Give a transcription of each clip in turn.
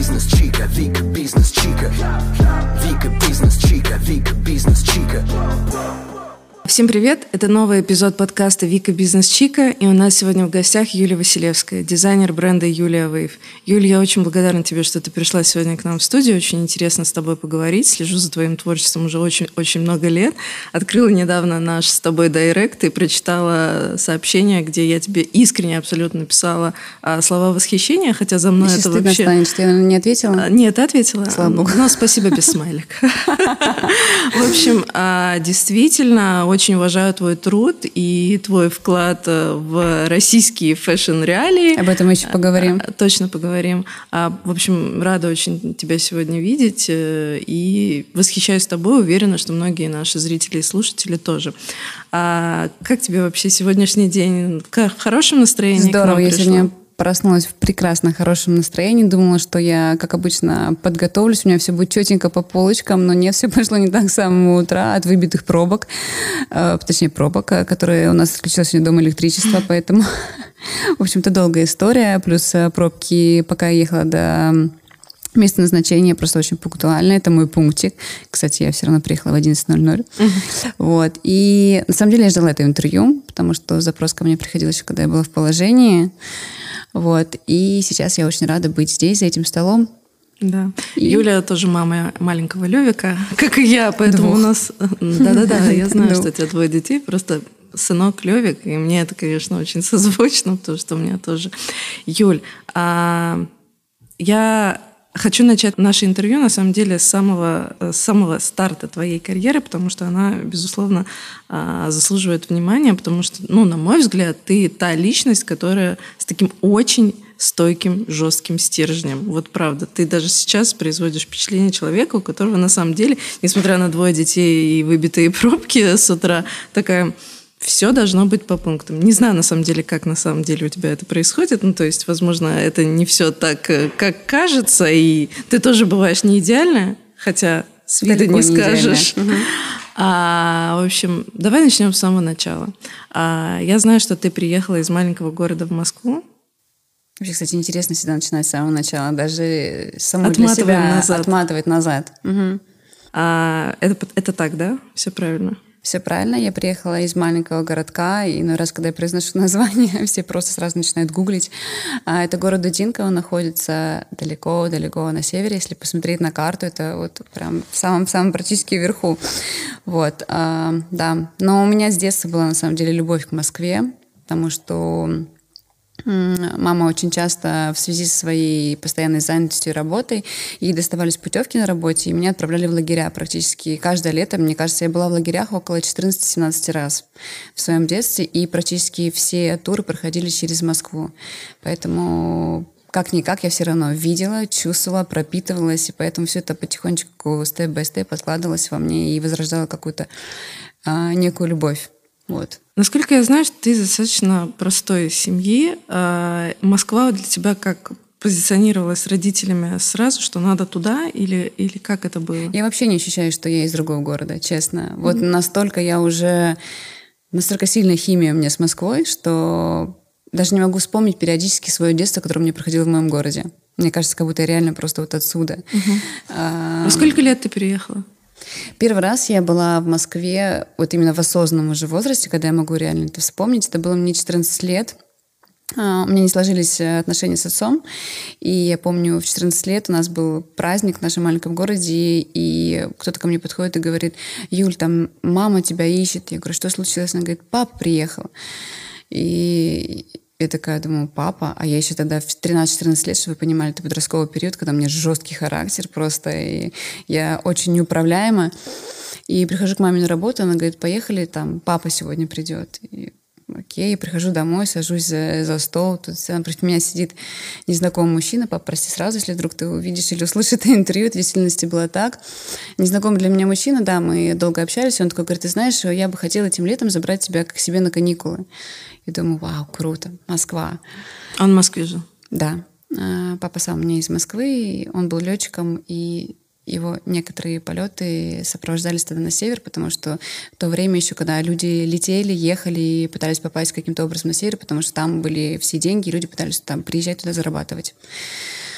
бизнес-чика, Вика бизнес-чика. Вика бизнес-чика, Вика бизнес-чика. Всем привет! Это новый эпизод подкаста «Вика Бизнес-чика», и у нас сегодня в гостях Юлия Василевская, дизайнер бренда Юлия Вейв. Юлия, я очень благодарна тебе, что ты пришла сегодня к нам в студию. Очень интересно с тобой поговорить. Слежу за твоим творчеством уже очень много лет. Открыла недавно наш с тобой дайрект и прочитала сообщение, где я тебе искренне абсолютно написала слова восхищения, хотя за мной это вообще... Станет, что я не ответила? Нет, ты ответила. Слава богу. Но спасибо без смайлик. В общем, действительно, очень уважаю твой труд и твой вклад в российские фэшн-реалии. Об этом мы еще поговорим. Точно поговорим. В общем, рада очень тебя сегодня видеть и восхищаюсь тобой. Уверена, что многие наши зрители и слушатели тоже. Как тебе вообще сегодняшний день? В хорошем настроении? Здорово, я сегодня проснулась в прекрасно хорошем настроении. Думала, что я, как обычно, подготовлюсь. У меня все будет четенько по полочкам, но нет, все пошло не так с самого утра от выбитых пробок. Точнее, пробок, которые у нас отключилось сегодня дома электричество, поэтому, в общем-то, долгая история. Плюс пробки, пока я ехала до место назначения просто очень пунктуально. Это мой пунктик. Кстати, я все равно приехала в 11:00. Вот. И на самом деле я ждала это интервью, потому что запрос ко мне приходил еще, когда я была в положении. Вот. И сейчас я очень рада быть здесь, за этим столом. Да. Юля тоже мама маленького Левика, как и я, поэтому у нас... Да-да-да, я знаю, что у тебя двое детей, просто сынок Левик, и мне это, конечно, очень созвучно, потому что у меня тоже... Юль, я хочу начать наше интервью, на самом деле, с самого старта твоей карьеры, потому что она, безусловно, заслуживает внимания, потому что, на мой взгляд, ты та личность, которая с таким очень стойким, жестким стержнем. Вот правда. Ты даже сейчас производишь впечатление человека, у которого, на самом деле, несмотря на 2 детей и выбитые пробки с утра, такая... Все должно быть по пунктам. Не знаю, на самом деле, как на самом деле у тебя это происходит. То есть, возможно, это не все так, как кажется, и ты тоже бываешь не идеальная, хотя с виду не скажешь. В общем, давай начнем с самого начала. Я знаю, что ты приехала из маленького города в Москву. Вообще, кстати, интересно всегда начинать с самого начала, даже саму для себя отматывать назад. Это так, да? Все правильно? Все правильно. Я приехала из маленького городка, и иной раз, когда я произношу название, все просто сразу начинают гуглить. Это город Дудинка, он находится далеко-далеко на севере. Если посмотреть на карту, это вот прям в самом практически вверху. Вот, да. Но у меня с детства была, на самом деле, любовь к Москве, потому что мама очень часто в связи со своей постоянной занятостью и работой, ей доставались путевки на работе, и меня отправляли в лагеря практически каждое лето. Мне кажется, я была в лагерях около 14-17 раз в своем детстве, и практически все туры проходили через Москву. Поэтому как-никак я все равно видела, чувствовала, пропитывалась, и поэтому все это потихонечку, степ-бай-степ откладывалось во мне и возрождало какую-то некую любовь. Вот. Насколько я знаю, что ты из достаточно простой семьи. Москва для тебя как позиционировалась с родителями сразу, что надо туда, или как это было? Я вообще не ощущаю, что я из другого города, честно. Вот настолько сильная химия у меня с Москвой, что даже не могу вспомнить периодически свое детство, которое мне проходило в моем городе. Мне кажется, как будто я реально просто вот отсюда. Во сколько лет ты переехала? Первый раз я была в Москве вот именно в осознанном уже возрасте, когда я могу реально это вспомнить. Это было мне 14 лет. У меня не сложились отношения с отцом. И я помню, в 14 лет у нас был праздник в нашем маленьком городе, и кто-то ко мне подходит и говорит: «Юль, там мама тебя ищет». Я говорю: «Что случилось?» Она говорит: «Папа приехал». И я такая думаю: папа? А я еще тогда в 13-14 лет, чтобы вы понимали, это подростковый период, когда у меня жесткий характер просто, и я очень неуправляема. И прихожу к маме на работу, она говорит: «Поехали, там папа сегодня придет». И окей, я прихожу домой, сажусь за стол, тут напротив меня сидит незнакомый мужчина. «Папа, прости сразу, если вдруг ты увидишь или услышишь это интервью», это в действительности было так. Незнакомый для меня мужчина, да, мы долго общались, он такой говорит: «Ты знаешь, я бы хотела этим летом забрать тебя к себе на каникулы». И думаю: вау, круто, Москва. Он в Москве жил? Да. Папа сам у меня из Москвы, он был летчиком, и его некоторые полеты сопровождались тогда на север, потому что в то время еще, когда люди летели, ехали и пытались попасть каким-то образом на север, потому что там были все деньги, и люди пытались там приезжать туда зарабатывать.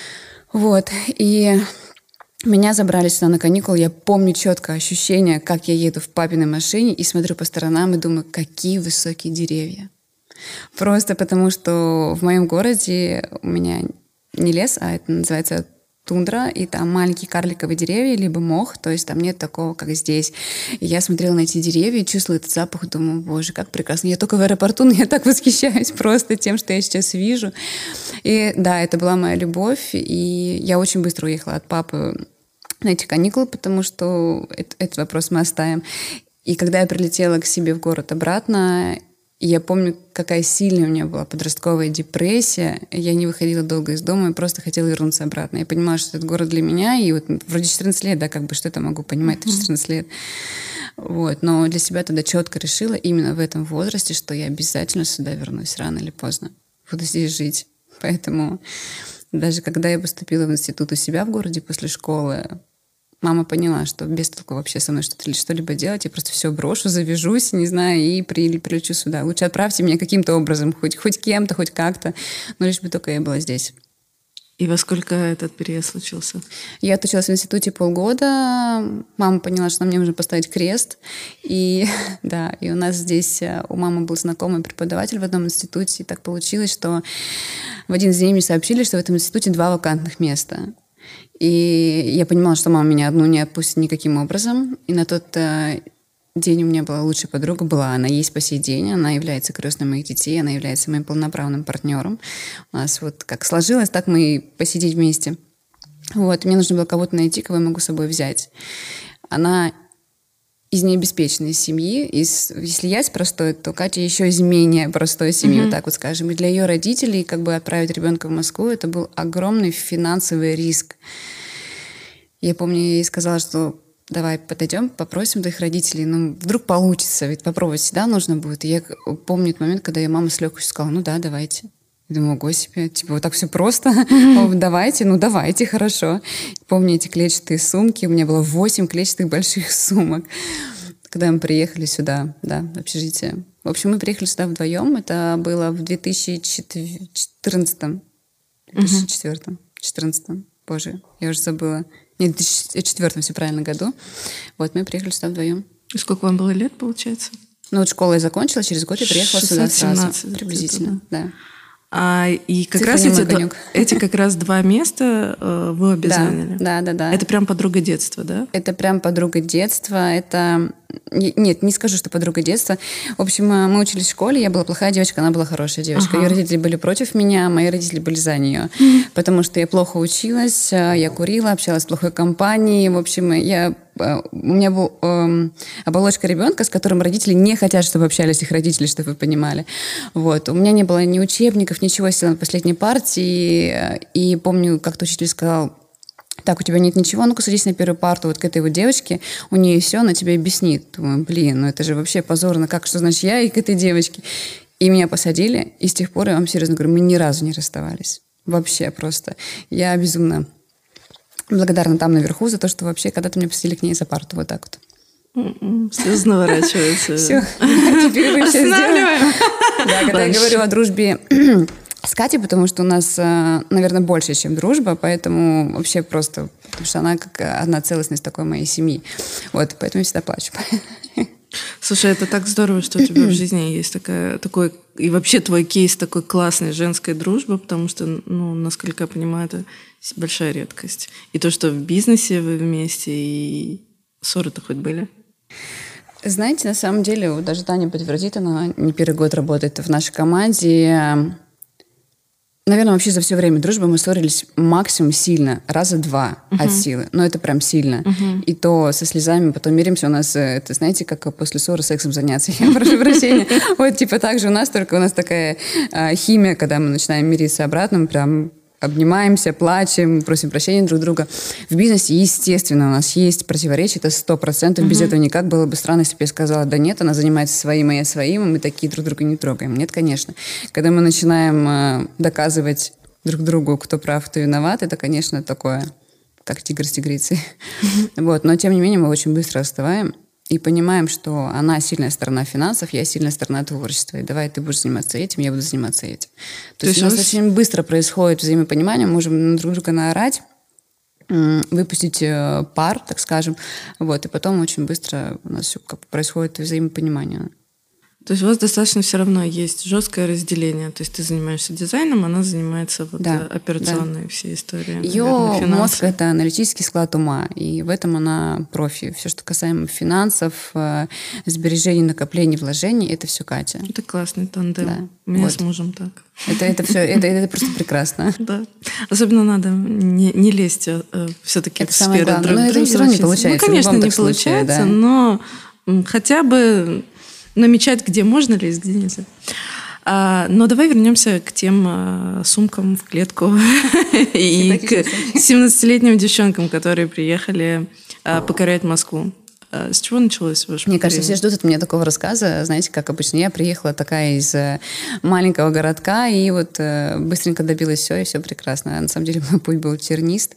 Вот, и меня забрали сюда на каникулы. Я помню четко ощущение, как я еду в папиной машине и смотрю по сторонам и думаю, какие высокие деревья. Просто потому, что в моем городе у меня не лес, а это называется тундра, и там маленькие карликовые деревья, либо мох, то есть там нет такого, как здесь. И я смотрела на эти деревья, чувствовала этот запах, думаю, боже, как прекрасно. Я только в аэропорту, но я так восхищаюсь просто тем, что я сейчас вижу. И да, это была моя любовь, и я очень быстро уехала от папы на эти каникулы, потому что этот вопрос мы оставим. И когда я прилетела к себе в город обратно, я помню, какая сильная у меня была подростковая депрессия. Я не выходила долго из дома и просто хотела вернуться обратно. Я понимала, что этот город для меня, и вот вроде 14 лет, да, как бы что это могу понимать в 14 лет. Вот. Но для себя тогда четко решила именно в этом возрасте, что я обязательно сюда вернусь рано или поздно. Буду здесь жить. Поэтому даже когда я поступила в институт у себя в городе после школы, мама поняла, что без толку вообще со мной что-либо делать. Я просто все брошу, завяжусь, не знаю, и прилечу сюда. Лучше отправьте меня каким-то образом, хоть кем-то, хоть как-то, но лишь бы только я была здесь. И во сколько этот переезд случился? Я отучилась в институте полгода. Мама поняла, что мне нужно поставить крест. И да, и у нас здесь, у мамы был знакомый преподаватель в одном институте. И так получилось, что в один из дней мне сообщили, что в этом институте 2 вакантных места. И я понимала, что мама меня одну не отпустит никаким образом. И на тот день у меня была лучшая подруга, она есть по сей день, она является крестной моих детей, она является моим полноправным партнером. У нас вот как сложилось, так мы и по сей день вместе. Вот, мне нужно было кого-то найти, кого я могу с собой взять. Она из необеспеченной семьи. Если я из простой, то Катя еще из менее простой семьи, вот так вот скажем. И для ее родителей как бы отправить ребенка в Москву, это был огромный финансовый риск. Я помню, я ей сказала, что давай подойдем, попросим твоих родителей, ну, вдруг получится, ведь попробовать всегда нужно будет. И я помню этот момент, когда ее мама с легкостью сказала, ну да, давайте. Я думаю, ого себе, типа вот так все просто. Давайте, хорошо. Помню эти клетчатые сумки, у меня было 8 клетчатых больших сумок. Когда мы приехали сюда, да, в общежитие. В общем, мы приехали сюда вдвоем, это было в 2014, боже, я уже забыла. Нет, в 2004, все правильно, году. Вот, мы приехали сюда вдвоем. И сколько вам было лет, получается? Ну, вот школа я закончила, через год я приехала сюда сразу. Приблизительно, да. И как раз эти как раз 2 места вы обе заняли. Да. Это прям подруга детства, да? Это прям подруга детства. Это... Нет, не скажу, что подруга детства. В общем, мы учились в школе, я была плохая девочка, она была хорошая девочка. Ее родители были против меня, мои родители были за нее. Потому что я плохо училась, я курила, общалась с плохой компанией. В общем, у меня была оболочка ребенка, с которым родители не хотят, чтобы общались их родители, чтобы вы понимали. Вот. У меня не было ни учебников, ничего, я сидела на последней партии. И помню, как-то учитель сказал: так, у тебя нет ничего, ну-ка садись на первую парту вот к этой вот девочке, у нее все, она тебе объяснит. Думаю, блин, ну это же вообще позорно, что значит я и к этой девочке. И меня посадили, и с тех пор, я вам серьезно говорю, мы ни разу не расставались. Вообще просто. Я безумно благодарна там наверху за то, что вообще когда-то меня посадили к ней за парту, вот так вот. Слезы наворачиваются. Все, теперь вы все сделаем. Да, когда я говорю о дружбе с Катей, потому что у нас, наверное, больше, чем дружба, поэтому вообще просто, потому что она как одна целостность такой моей семьи. Вот, поэтому я всегда плачу. Слушай, это так здорово, что у тебя в жизни есть такой, и вообще твой кейс такой классной женской дружбы, потому что, ну, насколько я понимаю, это большая редкость. И то, что в бизнесе вы вместе, и ссоры-то хоть были? Знаете, на самом деле, вот даже Таня подтвердит, она не первый год работает в нашей команде. Наверное, вообще за все время дружбы мы ссорились максимум сильно, 2 раза от силы. Но это прям сильно. И то со слезами, потом миримся. У нас, это, знаете, как после ссоры сексом заняться. Я прошу прощения. Вот типа так же у нас, только у нас такая химия, когда мы начинаем мириться обратно, мы прям обнимаемся, плачем, просим прощения друг друга. В бизнесе, естественно, у нас есть противоречия, это 100%. Без этого никак. Было бы странно, если бы я сказала, да нет, она занимается своим, а я своим, и мы такие друг друга не трогаем. Нет, конечно. Когда мы начинаем доказывать друг другу, кто прав, кто виноват, это, конечно, такое, как тигр с тигрицей. Вот. Но, тем не менее, мы очень быстро остываем. и понимаем, что она сильная сторона финансов, я сильная сторона творчества. И давай ты будешь заниматься этим, я буду заниматься этим. То есть у нас очень быстро происходит взаимопонимание, мы можем друг друга наорать, выпустить пар, так скажем, вот, и потом очень быстро у нас все происходит взаимопонимание. То есть у вас достаточно все равно есть жесткое разделение. То есть ты занимаешься дизайном, она занимается операционной всей историей. Ее мозг — это аналитический склад ума, и в этом она профи. Все, что касаемо финансов, сбережений, накоплений, вложений, это все Катя. Это классный тандем. Да. У меня с мужем так. Это все, это просто прекрасно. Да. Особенно надо не лезть все-таки в сферы друг друга. Но это все равно не получается. Ну, конечно, не получается, но хотя бы намечать, где можно лезть, где нельзя. Но давай вернемся к тем сумкам в клетку и к 17-летним девчонкам, которые приехали покорять Москву. С чего началось ваше покорение? Мне кажется, все ждут от меня такого рассказа. Знаете, как обычно, я приехала такая из маленького городка и вот быстренько добилась все, и все прекрасно. На самом деле мой путь был тернист.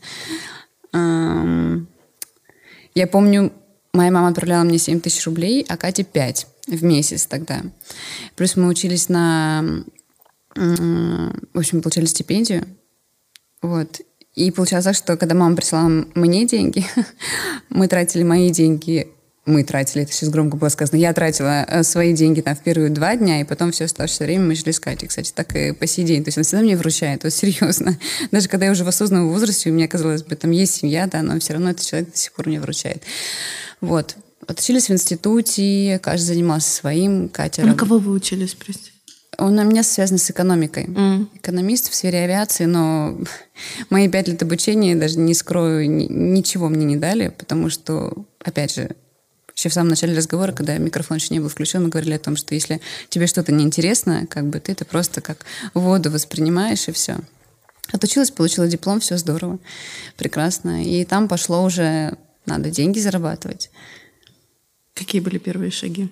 Я помню, моя мама отправляла мне 7 тысяч рублей, а Кате 5 в месяц тогда. Плюс мы учились в общем, получали стипендию. Вот. И получалось так, что когда мама присылала мне деньги, мы тратили мои деньги. Мы тратили, это сейчас громко было сказано. Я тратила свои деньги там в первые 2 дня, и потом все оставшееся время мы жили с Катей. Кстати, так и по сей день. То есть она всегда мне вручает, вот серьезно. Даже когда я уже в осознанном возрасте, у меня, казалось бы, там есть семья, да, но все равно этот человек до сих пор мне вручает. Вот. Отучились в институте, каждый занимался своим. Катя... На кого вы учились, простите? Он у меня связан с экономикой. Экономист в сфере авиации, но мои 5 лет обучения, даже не скрою, ничего мне не дали, потому что, опять же, еще в самом начале разговора, когда микрофон еще не был включен, мы говорили о том, что если тебе что-то неинтересно, как бы ты это просто как воду воспринимаешь, и все. Отучилась, получила диплом, все здорово, прекрасно. И там пошло уже, надо деньги зарабатывать. Какие были первые шаги?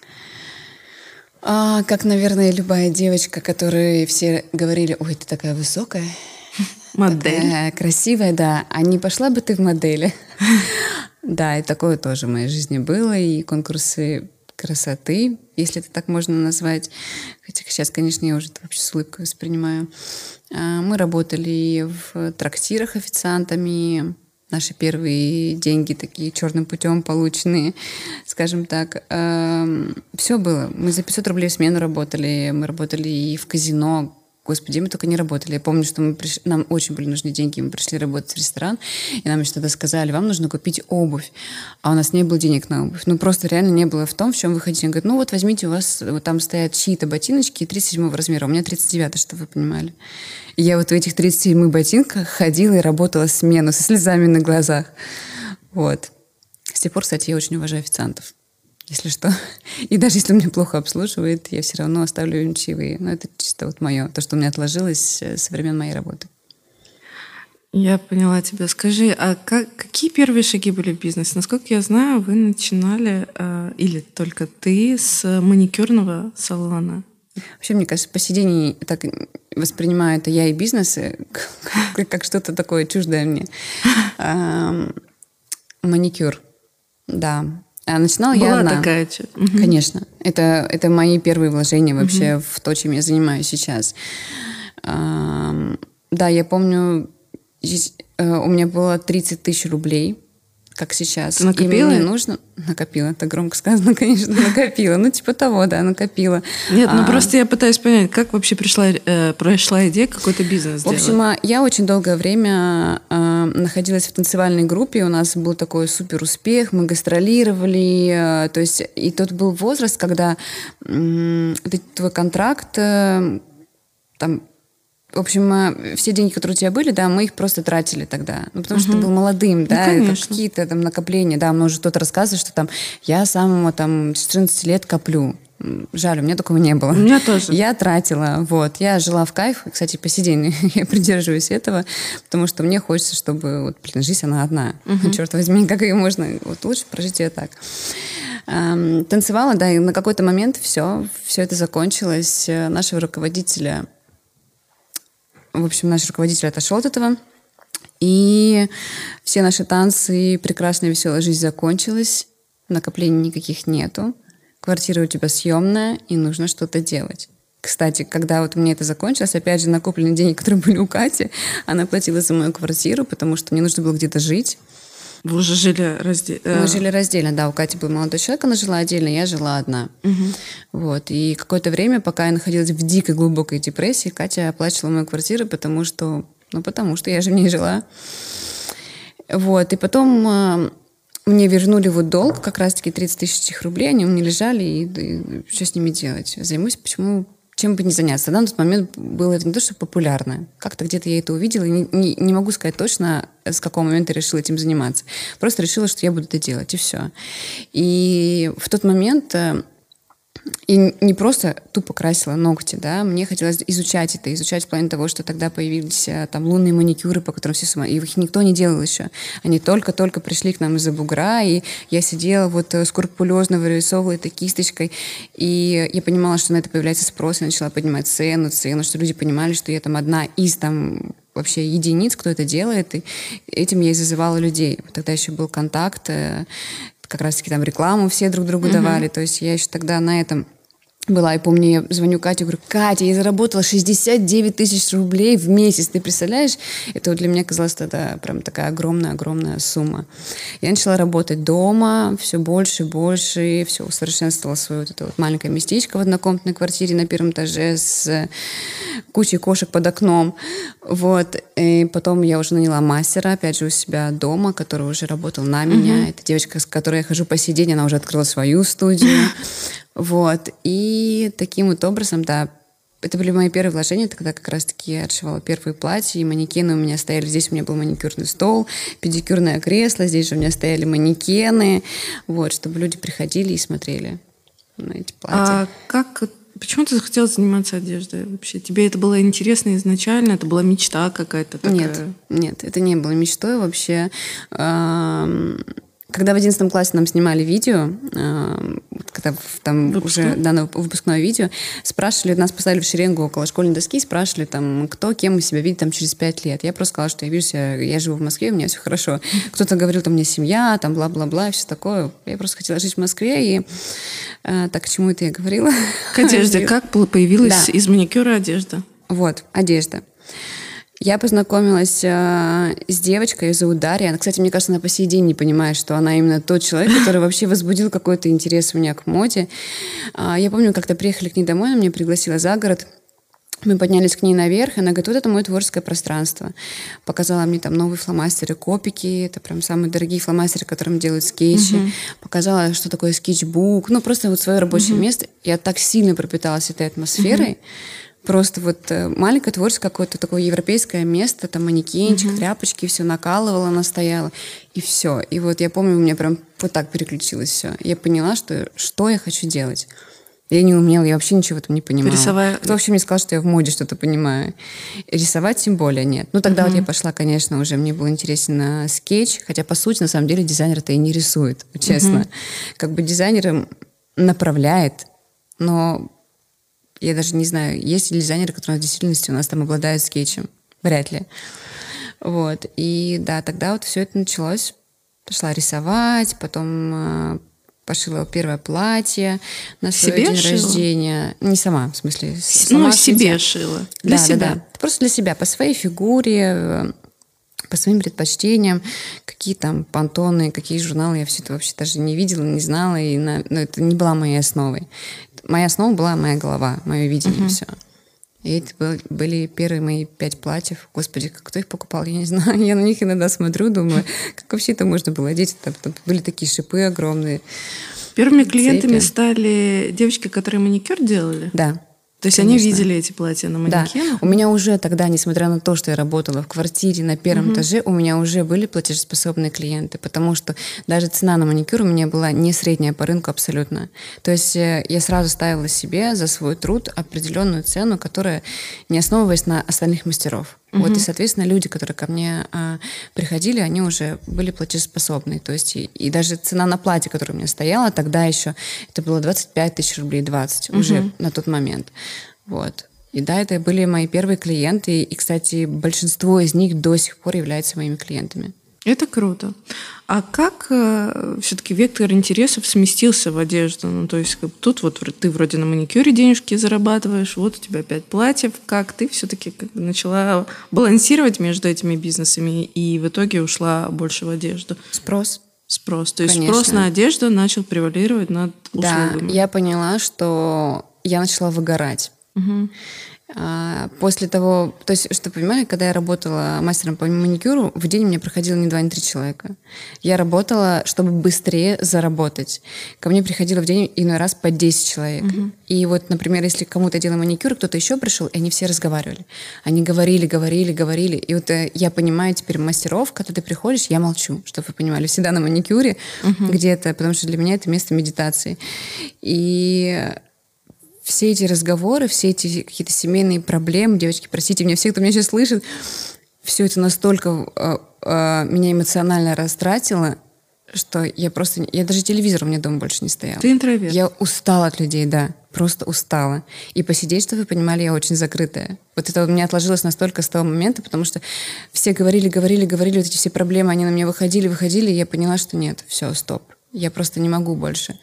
Как, наверное, любая девочка, которой все говорили: ой, ты такая высокая, модель, такая красивая, да, а не пошла бы ты в модели? Да, и такое тоже в моей жизни было, и конкурсы красоты, если это так можно назвать. Хотя сейчас, конечно, я уже это вообще с улыбкой воспринимаю. Мы работали в трактирах официантами. Наши первые деньги такие черным путем полученные, скажем так. Все было. Мы за 500 рублей в смену работали. Мы работали и в казино. Господи, мы только не работали. Я помню, что нам очень были нужны деньги. Мы пришли работать в ресторан, и нам что-то сказали: вам нужно купить обувь. А у нас не было денег на обувь. Ну, просто реально не было в том, в чем вы хотите. Он говорит: ну вот возьмите, у вас вот там стоят чьи-то ботиночки 37 размера. У меня 39, чтобы вы понимали. И я вот в этих 37 ботинках ходила и работала смену со слезами на глазах. Вот. С тех пор, кстати, я очень уважаю официантов, если что. И даже если он меня плохо обслуживает, я все равно оставлю им чаевые. Но это чисто вот мое, то, что у меня отложилось со времен моей работы. Я поняла тебя. Скажи, а какие первые шаги были в бизнесе? Насколько я знаю, вы начинали, или только ты, с маникюрного салона. Вообще, мне кажется, по сей день так воспринимаю это я и бизнес как что-то такое чуждое мне. Маникюр, да. А начинала я одна. Такая часть. Конечно. Это мои первые вложения вообще в то, чем я занимаюсь сейчас. Да, я помню, у меня было 30 тысяч рублей, как сейчас. Ты накопила? И мне нужно... Накопила. Это громко сказано, конечно, накопила. Ну, типа того, да, накопила. Нет, ну просто я пытаюсь понять, как вообще прошла идея какой-то бизнес делать. В общем, я очень долгое время находилась в танцевальной группе. У нас был такой супер успех. Мы гастролировали. То есть, и тот был возраст, когда твой контракт там... В общем, все деньги, которые у тебя были, да, мы их просто тратили тогда. Ну, потому что ты был молодым, да, ну, какие-то там накопления, да, может кто-то рассказывает, что там я с самого там 14 лет коплю. Жаль, у меня такого не было. У меня тоже. Я тратила, вот, я жила в кайф. Кстати, по сей день я придерживаюсь этого, потому что мне хочется, чтобы, вот, блин, жизнь, она одна. Черт возьми, как ее можно, вот лучше прожить ее так. Танцевала, да, и на какой-то момент все это закончилось. Нашего руководителя... В общем, наш руководитель отошел от этого, и все наши танцы, прекрасная веселая жизнь закончилась. накоплений никаких нету, квартира у тебя съемная, и нужно что-то делать. Кстати, когда вот у меня это закончилось, опять же, накопленные деньги, которые были у Кати, она платила за мою квартиру, потому что мне нужно было где-то жить. Вы уже жили раздельно? Мы жили раздельно, да. У Кати был молодой человек, она жила отдельно, я жила одна. Вот. И какое-то время, пока я находилась в дикой глубокой депрессии, Катя оплачивала мою квартиру, потому что я же в ней жила. Вот. И потом мне вернули вот долг, как раз-таки 30 тысяч рублей, они у меня лежали, и что с ними делать? Займусь, чем бы не заняться. На тот момент было это не то, что популярно. Как-то где-то я это увидела, и не могу сказать точно, с какого момента я решила этим заниматься. Просто решила, что я буду это делать, и все. И в тот момент... И не просто тупо красила ногти, да, мне хотелось изучать в плане того, что тогда появились там лунные маникюры, по которым все с ума, и их никто не делал еще. Они только-только пришли к нам из-за бугра, и я сидела вот скрупулезно вырисовывала это кисточкой, и я понимала, что на это появляется спрос, и начала поднимать цену, что люди понимали, что я там одна из там вообще единиц, кто это делает, и этим я и зазывала людей. Вот тогда еще был контакт, как раз-таки там рекламу все друг другу давали. То есть я еще тогда на этом была. И помню, я звоню Кате, говорю: Катя, я заработала 69 тысяч рублей в месяц. Ты представляешь? Это вот для меня казалось тогда прям такая огромная-огромная сумма. Я начала работать дома все больше и больше. Все усовершенствовала свое вот это вот маленькое местечко в однокомнатной квартире на первом этаже с кучей кошек под окном. Вот. И потом я уже наняла мастера, опять же, у себя дома, который уже работал на меня. Это девочка, с которой я хожу по сей день, она уже открыла свою студию. Вот. И таким вот образом, да, это были мои первые вложения. Тогда как раз-таки я отшивала первые платья, и манекены у меня стояли. Здесь у меня был маникюрный стол, педикюрное кресло, здесь же у меня стояли манекены, вот, чтобы люди приходили и смотрели на эти платья. Почему ты захотела заниматься одеждой вообще? Тебе это было интересно изначально? Это была мечта какая-то такая? Нет, это не было мечтой вообще. Когда в 11 классе нам снимали видео, когда там уже выпускное видео, спрашивали, нас поставили в шеренгу около школьной доски, спрашивали, там, кто, кем мы себя видит там, через 5 лет. Я просто сказала, что я вижу себя, я живу в Москве, у меня все хорошо. Кто-то говорил, там, у меня семья, там, бла-бла-бла, и все такое. Я просто хотела жить в Москве, и так, к чему это я говорила? К одежде. Как появилась из маникюра одежда? Вот, одежда. Я познакомилась с девочкой, ее зовут Дарья. Она, кстати, мне кажется, она по сей день не понимает, что она именно тот человек, который вообще возбудил какой-то интерес у меня к моде. Я помню, как-то приехали к ней домой, она меня пригласила за город. Мы поднялись к ней наверх, и она говорит: вот это мое творческое пространство. Показала мне там новые фломастеры, копики, это прям самые дорогие фломастеры, которым делают скетчи. Показала, что такое скетчбук, просто вот свое рабочее место. Я так сильно пропиталась этой атмосферой. Просто вот маленькое творческое какое-то такое европейское место, там манекенчик, тряпочки, все накалывала, она стояла, и все. И вот я помню, у меня прям вот так переключилось все. Я поняла, что я хочу делать. Я не умела, я вообще ничего в этом не понимала. Кто вообще мне сказал, что я в моде что-то понимаю? Рисовать тем более нет. Тогда вот я пошла, конечно, уже мне был интересен скетч, хотя, по сути, на самом деле, дизайнер-то и не рисует, честно. Как бы дизайнер направляет, но я даже не знаю, есть ли дизайнеры, которые в действительности у нас там обладают скетчем. Вряд ли. Вот. И да, тогда вот все это началось. Пошла рисовать, потом пошила первое платье на свой день рождения. Не сама, в смысле. Сама себе шила. Для себя. Да. Просто для себя, по своей фигуре, по своим предпочтениям, какие там пантоны, какие журналы, я все это вообще даже не видела, не знала, и это не была моей основой. Моя основа была моя голова, мое видение, все. И это были первые мои 5 платьев. Господи, кто их покупал, я не знаю. Я на них иногда смотрю, думаю, как вообще это можно было одеть? Там были такие шипы огромные. Первыми клиентами стали девочки, которые маникюр делали? Да. То есть они видели эти платья на манекенах? Да. У меня уже тогда, несмотря на то, что я работала в квартире на первом этаже, у меня уже были платежеспособные клиенты, потому что даже цена на маникюр у меня была не средняя по рынку абсолютно. То есть я сразу ставила себе за свой труд определенную цену, которая не основывалась на остальных мастеров. Вот, и, соответственно, люди, которые ко мне приходили, они уже были платежеспособны. То есть и даже цена на платье, которое у меня стояла, тогда еще это было 25 тысяч рублей, 20 уже на тот момент. Вот. И да, это были мои первые клиенты. И, кстати, большинство из них до сих пор являются моими клиентами. Это круто. А как все-таки вектор интересов сместился в одежду? Ну, то есть тут вот ты вроде на маникюре денежки зарабатываешь, вот у тебя 5 платьев. Как ты все-таки начала балансировать между этими бизнесами и в итоге ушла больше в одежду? Спрос. То есть спрос на одежду начал превалировать над услугами. Да, я поняла, что я начала выгорать. Угу. После того, то есть, что понимали, когда я работала мастером по маникюру, в день у меня проходило не 2, не 3 человека. Я работала, чтобы быстрее заработать. Ко мне приходило в день иной раз по 10 человек. И вот, например, если кому-то я делала маникюр, кто-то еще пришел, и они все разговаривали. Они говорили. И вот я понимаю теперь мастеров, когда ты приходишь, я молчу, чтобы вы понимали. Всегда на маникюре где-то, потому что для меня это место медитации. И все эти разговоры, все эти какие-то семейные проблемы, девочки, простите меня, все, кто меня сейчас слышит, все это настолько меня эмоционально растратило, что я даже телевизор у меня дома больше не стоял. Ты интроверт. Я устала от людей, да, просто устала. И посидеть, чтобы вы понимали, я очень закрытая. Вот это у меня отложилось настолько с того момента, потому что все говорили, вот эти все проблемы, они на меня выходили, и я поняла, что нет, все, стоп, я просто не могу больше.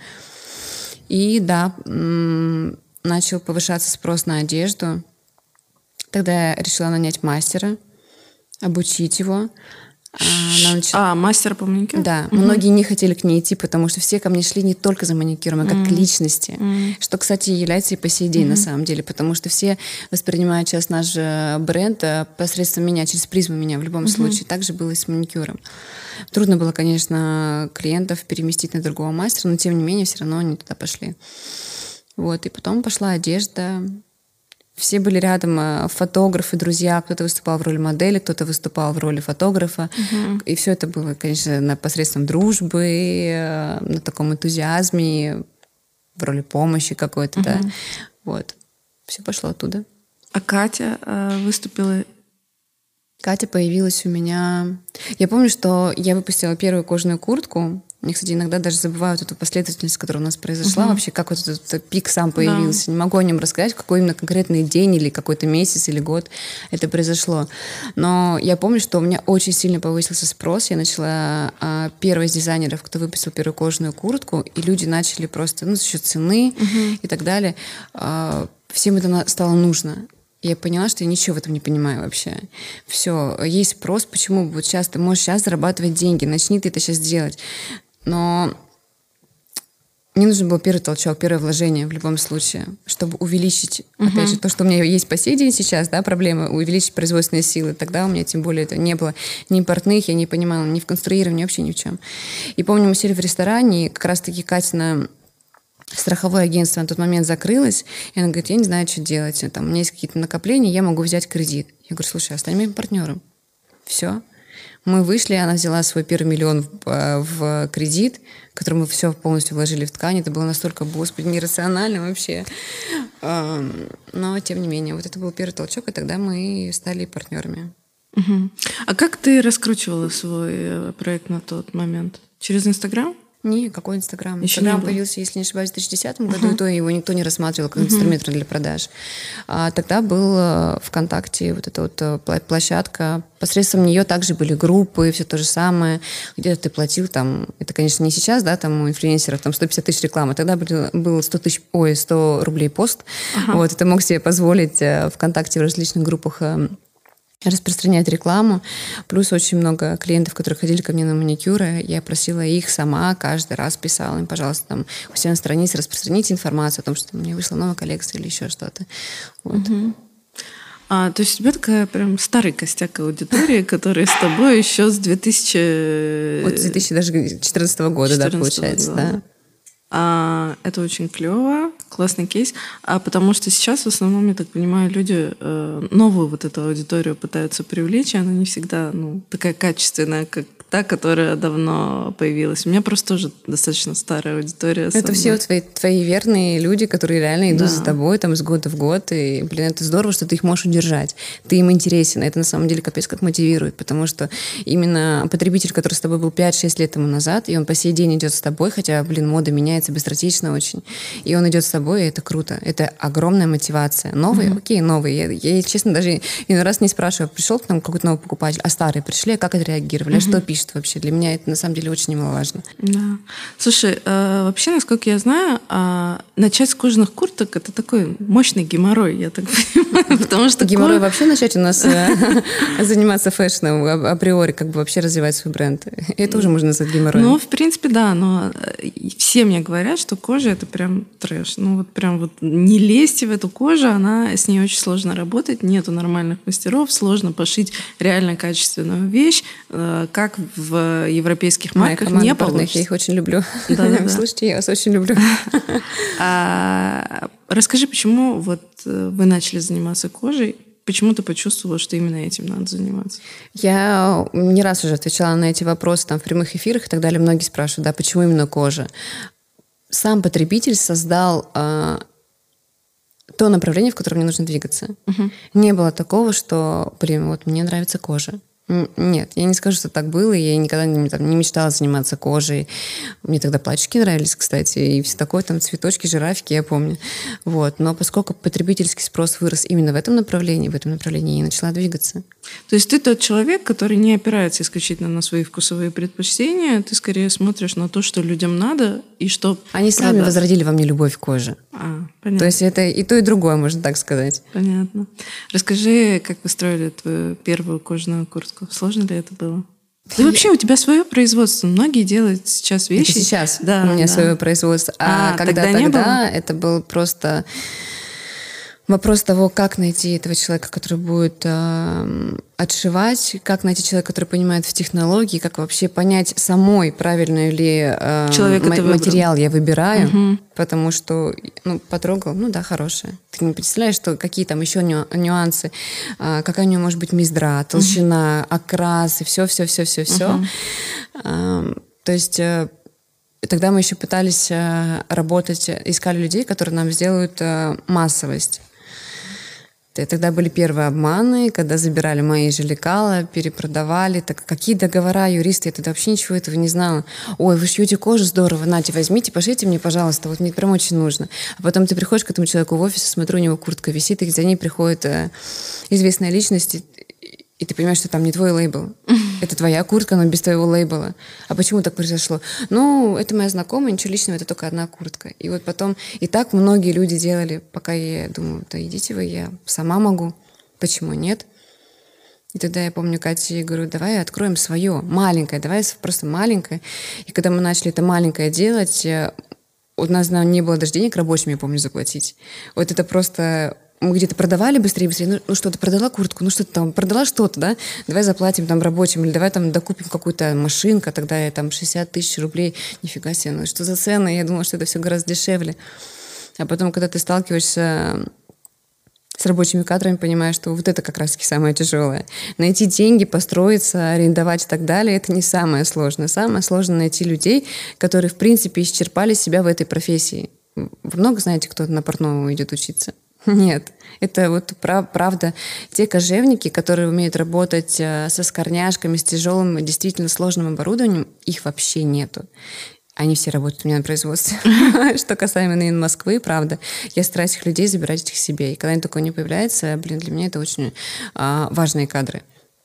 И да, начал повышаться спрос на одежду. Тогда я решила нанять мастера, обучить его. Мастер по маникюру? Да. Многие не хотели к ней идти, потому что все ко мне шли не только за маникюром, а как к личности. Что, кстати, является и по сей день на самом деле, потому что все воспринимают сейчас наш бренд посредством меня, через призму меня в любом случае. Так же было и с маникюром. Трудно было, конечно, клиентов переместить на другого мастера, но тем не менее все равно они туда пошли. Вот, и потом пошла одежда. Все были рядом, фотографы, друзья. Кто-то выступал в роли модели, кто-то выступал в роли фотографа. И все это было, конечно, посредством дружбы, на таком энтузиазме, в роли помощи какой-то, да. Вот. Все пошло оттуда. А Катя выступила? Катя появилась у меня... Я помню, что я выпустила первую кожаную куртку. Мне, кстати, иногда даже забывают эту последовательность, которая у нас произошла. Вообще, как вот этот пик сам появился. Не могу о нем рассказать, в какой именно конкретный день или какой-то месяц или год это произошло. Но я помню, что у меня очень сильно повысился спрос. Я начала первой из дизайнеров, кто выпустил первую кожаную куртку, и люди начали просто, за счет цены и так далее. Всем это стало нужно. Я поняла, что я ничего в этом не понимаю вообще. Все, есть спрос, почему вот сейчас ты можешь сейчас зарабатывать деньги, начни ты это сейчас делать. Но мне нужен был первый толчок, первое вложение в любом случае, чтобы увеличить, опять же, то, что у меня есть по сей день сейчас, да, проблема, увеличить производственные силы. Тогда у меня, тем более, это не было ни портных, я не понимала ни в конструировании, вообще ни в чем. И помню, мы сели в ресторане, и как раз-таки Катина страховое агентство на тот момент закрылось, и она говорит, я не знаю, что делать. Там, у меня есть какие-то накопления, я могу взять кредит. Я говорю, слушай, стань моим партнером. Все. Мы вышли, она взяла свой первый миллион в кредит, который мы все полностью вложили в ткань. Это было настолько, господи, нерационально вообще. Но, тем не менее, вот это был первый толчок, и тогда мы стали партнерами. А как ты раскручивала свой проект на тот момент? Через Инстаграм? Не, какой Инстаграм? Инстаграм появился, если не ошибаюсь, в 2010 году, и то его никто не рассматривал как инструмент для продаж. Тогда был ВКонтакте вот эта вот площадка. Посредством нее также были группы, все то же самое. Где-то ты платил там, это, конечно, не сейчас, да, там у инфлюенсеров там 150 тысяч рекламы. Тогда был 100 рублей пост. Вот, это мог себе позволить ВКонтакте в различных группах распространять рекламу. Плюс очень много клиентов, которые ходили ко мне на маникюры. Я просила их сама, каждый раз писала им, пожалуйста, там, у себя на странице распространите информацию о том, что мне вышла новая коллекция или еще что-то. Вот. То есть у тебя такая прям старый костяк аудитории, который с тобой еще с 2014 года, да, получается, да. Это очень клево, классный кейс. Потому что сейчас, в основном, я так понимаю, люди новую вот эту аудиторию пытаются привлечь, и она не всегда такая качественная, как та, которая давно появилась. У меня просто тоже достаточно старая аудитория. Это все твои верные люди, которые реально идут за тобой там, из года в год. И, это здорово, что ты их можешь удержать. Ты им интересен. Это на самом деле капец как мотивирует, потому что именно потребитель, который с тобой был 5-6 лет тому назад, и он по сей день идет с тобой, хотя, мода меняется меняется быстротечно очень. И он идет с собой, и это круто. Это огромная мотивация. Новые? Окей, новые. Я, честно, даже иной раз не спрашиваю, пришел к нам какой-то новый покупатель, а старые пришли, а как отреагировали, а что пишут вообще? Для меня это, на самом деле, очень немаловажно. Да. Слушай, вообще, насколько я знаю, начать с кожаных курток — это такой мощный геморрой, я так понимаю, потому что... Геморрой вообще начать у нас заниматься фэшном, априори, как бы вообще развивать свой бренд. Это уже можно назвать геморроем. Ну, в принципе, да, но все мне говорят, что кожа — это прям трэш. Ну, вот прям вот не лезьте в эту кожу, с ней очень сложно работать, нету нормальных мастеров, сложно пошить реально качественную вещь, как в европейских марках не получится. Я их очень люблю. Да. Слушайте, я вас очень люблю. Расскажи, почему вот вы начали заниматься кожей? Почему ты почувствовала, что именно этим надо заниматься? Я не раз уже отвечала на эти вопросы там, в прямых эфирах и так далее. Многие спрашивают, да, почему именно кожа? Сам потребитель создал то направление, в котором мне нужно двигаться. Не было такого, что, вот мне нравится кожа. Нет, я не скажу, что так было. Я никогда не мечтала заниматься кожей. Мне тогда платьишки нравились, кстати, и все такое, там цветочки, жирафики, я помню. Вот. Но поскольку потребительский спрос вырос именно в этом направлении я и начала двигаться. То есть ты тот человек, который не опирается исключительно на свои вкусовые предпочтения, ты скорее смотришь на то, что людям надо, и что Они сами возродили во мне любовь к коже. Понятно. То есть это и то, и другое, можно так сказать. Понятно. Расскажи, как вы строили твою первую кожаную куртку? Сложно ли это было? Да вообще у тебя свое производство. Многие делают сейчас вещи. Это сейчас да, у меня свое производство. А тогда это был просто вопрос того, как найти этого человека, который будет отшивать, как найти человека, который понимает в технологии, как вообще понять самой, правильный ли материал я выбираю, потому что, потрогал, да, хорошая. Ты не представляешь, что какие там еще нюансы, какая у нее может быть мездра, толщина, окрас, и все. То есть тогда мы еще пытались работать, искали людей, которые нам сделают массовость. Тогда были первые обманы, когда забирали мои же лекала, перепродавали. Так какие договора, юристы? Я тогда вообще ничего этого не знала. Ой, вы шьете кожу, здорово, нате, возьмите, пошейте мне, пожалуйста, вот мне прям очень нужно. А потом ты приходишь к этому человеку в офис, смотрю, у него куртка висит, и за ней приходит известная личность, и ты понимаешь, что там не твой лейбл. Это твоя куртка, но без твоего лейбла. А почему так произошло? Это моя знакомая, ничего личного, это только одна куртка. И вот потом, и так многие люди делали, пока я думаю, да идите вы, я сама могу. Почему нет? И тогда я помню Кате, говорю, давай откроем свое, маленькое, давай просто маленькое. И когда мы начали это маленькое делать, у нас не было даже денег рабочим, я помню, заплатить. Вот это просто... Мы где-то продавали быстрее. Ну что, ты продала куртку? Ну что ты там, продала что-то, да? Давай заплатим там рабочим, или давай там докупим какую-то машинку, тогда я там 60 тысяч рублей. Нифига себе, ну что за цены? Я думала, что это все гораздо дешевле. А потом, когда ты сталкиваешься с рабочими кадрами, понимаешь, что вот это как раз-таки самое тяжелое. Найти деньги, построиться, арендовать и так далее, это не самое сложное. Самое сложное найти людей, которые, в принципе, исчерпали себя в этой профессии. Вы много знаете, кто на портного идет учиться? Нет, это вот правда. Те кожевники, которые умеют работать со скорняшками, с тяжелым, действительно сложным оборудованием, их вообще нету. Они все работают у меня на производстве. Что касаемо именно Москвы, правда, я стараюсь их людей забирать их себе. И когда они такое не появляется, для меня это очень важные кадры.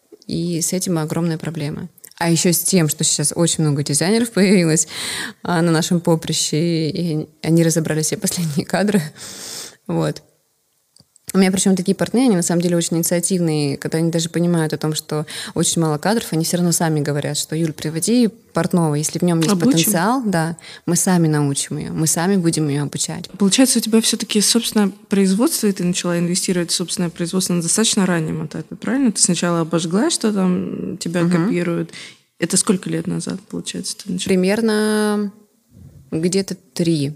И с этим огромная проблема. А еще с тем, что сейчас очень много дизайнеров появилось на нашем поприще, и они разобрали все последние кадры. Вот. У меня причем такие партнеры, они на самом деле очень инициативные, когда они даже понимают о том, что очень мало кадров, они все равно сами говорят, что Юль, приводи портного, если в нем есть потенциал, да, мы сами научим ее, мы сами будем ее обучать. Получается, у тебя все-таки собственное производство, и ты начала инвестировать в собственное производство на достаточно раннем этапе, правильно? Ты сначала обожгла, что там тебя копируют. Это сколько лет назад, получается, ты начала? Примерно где-то 3.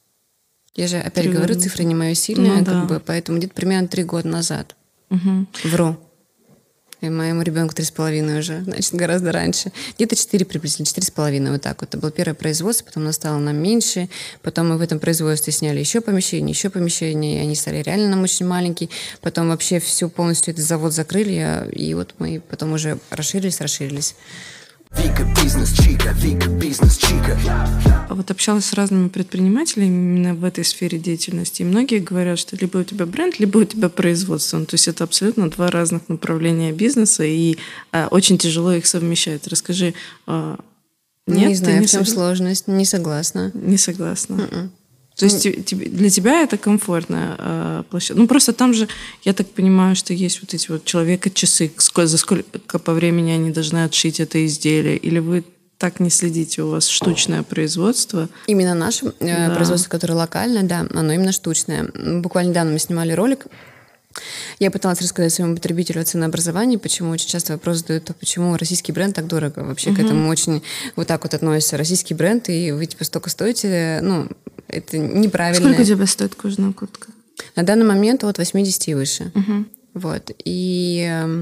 Я же опять говорю, цифры не моя сильная, поэтому где-то примерно 3 года назад. Вру. И моему ребенку 3,5 уже, значит, гораздо раньше. Где-то 4 приблизительно, 4,5, вот так вот. Это было первое производство, потом оно стало нам меньше, потом мы в этом производстве сняли еще помещение, и они стали реально нам очень маленькие. Потом вообще всю полностью этот завод закрыли, и вот мы потом уже расширились. Вика бизнес-чика, Вика бизнес-чика. А вот общалась с разными предпринимателями именно в этой сфере деятельности, и многие говорят, что либо у тебя бренд, либо у тебя производство. Ну, то есть это абсолютно два разных направления бизнеса, и очень тяжело их совмещать. Расскажи. Нет, не знаю, в чем сложность. Не согласна. Не согласна. То есть для тебя это комфортная площадка. Ну, просто там же, я так понимаю, что есть вот эти вот человека-часы, за сколько по времени они должны отшить это изделие, или вы так не следите, у вас штучное производство? Именно наше производство, которое локальное, да, оно именно штучное. Буквально недавно мы снимали ролик. Я пыталась рассказать своему потребителю о ценообразовании, почему очень часто вопрос задают, почему российский бренд так дорого. Вообще к этому очень вот так вот относится. Российский бренд, и вы типа столько стоите, ну, это неправильно. Сколько у тебя стоит кожаная куртка? На данный момент от 80 и выше. Вот. И...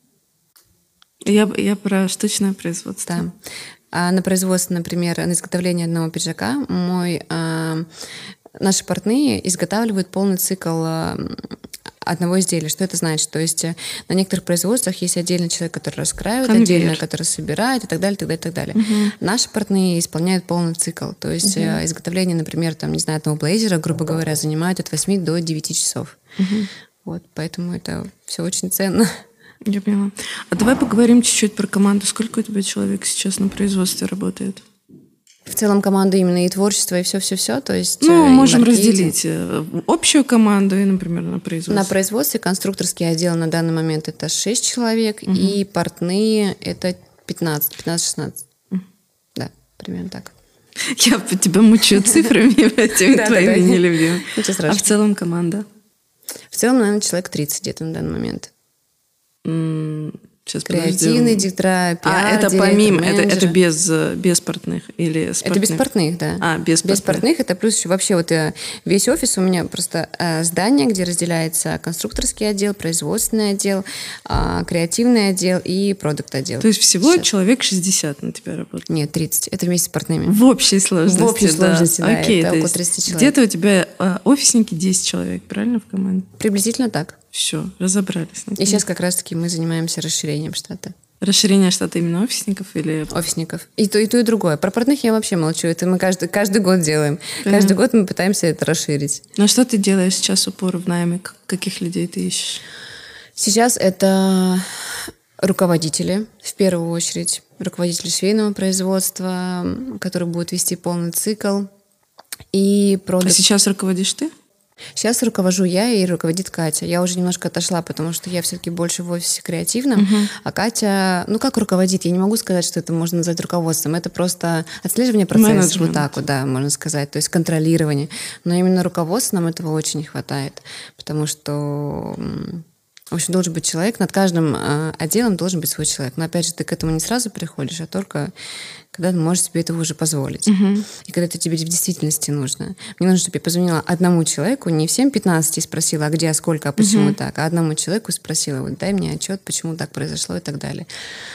Я про штучное производство. Да. А на производство, например, на изготовление одного пиджака наши портные изготавливают полный цикл одного изделия. Что это значит? То есть на некоторых производствах есть отдельный человек, который раскраивает, отдельно, который собирает и так далее, и так далее, и так далее. Наши портные исполняют полный цикл. То есть изготовление, например, там, не знаю, одного блейзера, грубо говоря, занимает от 8 до 9 часов. Вот, поэтому это все очень ценно. Я поняла. А давай поговорим чуть-чуть про команду. Сколько у тебя человек сейчас на производстве работает? В целом команда именно и творчество, и все-все-все. То есть, ну, можем разделить общую команду и, например, на производстве. На производстве конструкторский отдел на данный момент это 6 человек, и портные это 15-16. Да, примерно так. Я тебя мучаю цифрами этими твоими нелюбимыми. А в целом команда? В целом, наверное, человек 30 где-то на данный момент. Сейчас креативный директор, пиар, это помимо, это без портных или с портных? Это без портных, да. Без портных, это плюс еще вообще вот весь офис у меня просто здание, где разделяется конструкторский отдел, производственный отдел, креативный отдел и продукт-отдел. То есть всего человек 60 на тебя работает? Нет, 30. Это вместе с портными. В общей сложности? В общей сложности, да. Окей, это около 30 человек. Где-то у тебя офисники 10 человек, правильно, в команде? Приблизительно так. Все, разобрались. И сейчас как раз-таки мы занимаемся расширением штата. Расширение штата именно офисников или... Офисников. И то, и другое. Про портных я вообще молчу. Это мы каждый год делаем. Каждый год мы пытаемся это расширить. Но что ты делаешь сейчас упор в найме? Каких людей ты ищешь? Сейчас это руководители, в первую очередь. Руководители швейного производства, который будет вести полный цикл. И А сейчас руководишь ты? Сейчас руковожу я и руководит Катя. Я уже немножко отошла, потому что я все-таки больше в офисе креативном, а Катя, ну как руководит, я не могу сказать, что это можно назвать руководством, это просто отслеживание процесса, вот так вот, да, можно сказать, то есть контролирование. Но именно руководства нам этого очень не хватает, потому что... В общем, должен быть человек, над каждым отделом должен быть свой человек. Но опять же, ты к этому не сразу приходишь, а только когда ты можешь себе этого уже позволить. И когда это тебе в действительности нужно. Мне нужно, чтобы я позвонила одному человеку, не всем 15 спросила, а где, а сколько, а почему так, а одному человеку спросила, вот дай мне отчет, почему так произошло и так далее.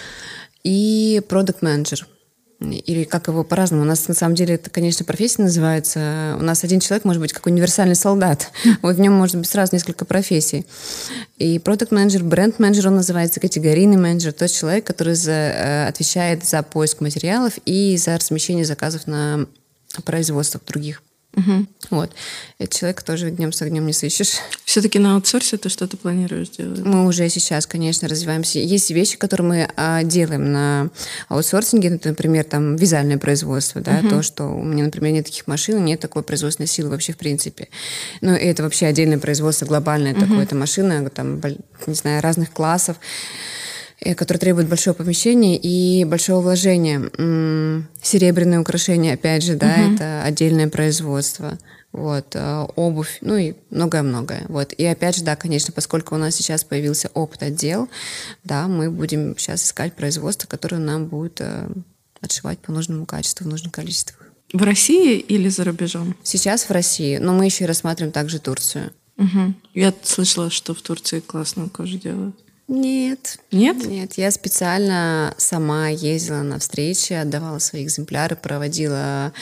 И продакт-менеджер. Или как его по-разному. У нас, на самом деле, это, конечно, профессия называется. У нас один человек может быть как универсальный солдат. Вот в нем может быть сразу несколько профессий. И продакт-менеджер, бренд-менеджер он называется, категорийный менеджер. Тот человек, который отвечает за поиск материалов и за размещение заказов на производствах других. Вот. Этот человек тоже днем с огнем не сыщешь. Все-таки на аутсорсе ты что-то планируешь делать? Мы уже сейчас, конечно, развиваемся. Есть вещи, которые мы делаем на аутсорсинге, например, там вязальное производство, да, то, что у меня, например, нет таких машин, нет такой производственной силы вообще в принципе. Ну, и это вообще отдельное производство, глобальное такое, это машина, там, не знаю, разных классов, которые требуют большого помещения и большого вложения. Серебряные украшения, опять же, да, это отдельное производство. Вот, обувь, ну и многое-многое. Вот. И опять же, да, конечно, поскольку у нас сейчас появился опт-отдел, да, мы будем сейчас искать производство, которое нам будет отшивать по нужному качеству, в нужном количестве. В России или за рубежом? Сейчас в России, но мы еще и рассматриваем также Турцию. Я слышала, что в Турции классную кожу делают. Нет. Нет? Нет, я специально сама ездила на встречи, отдавала свои экземпляры, проводила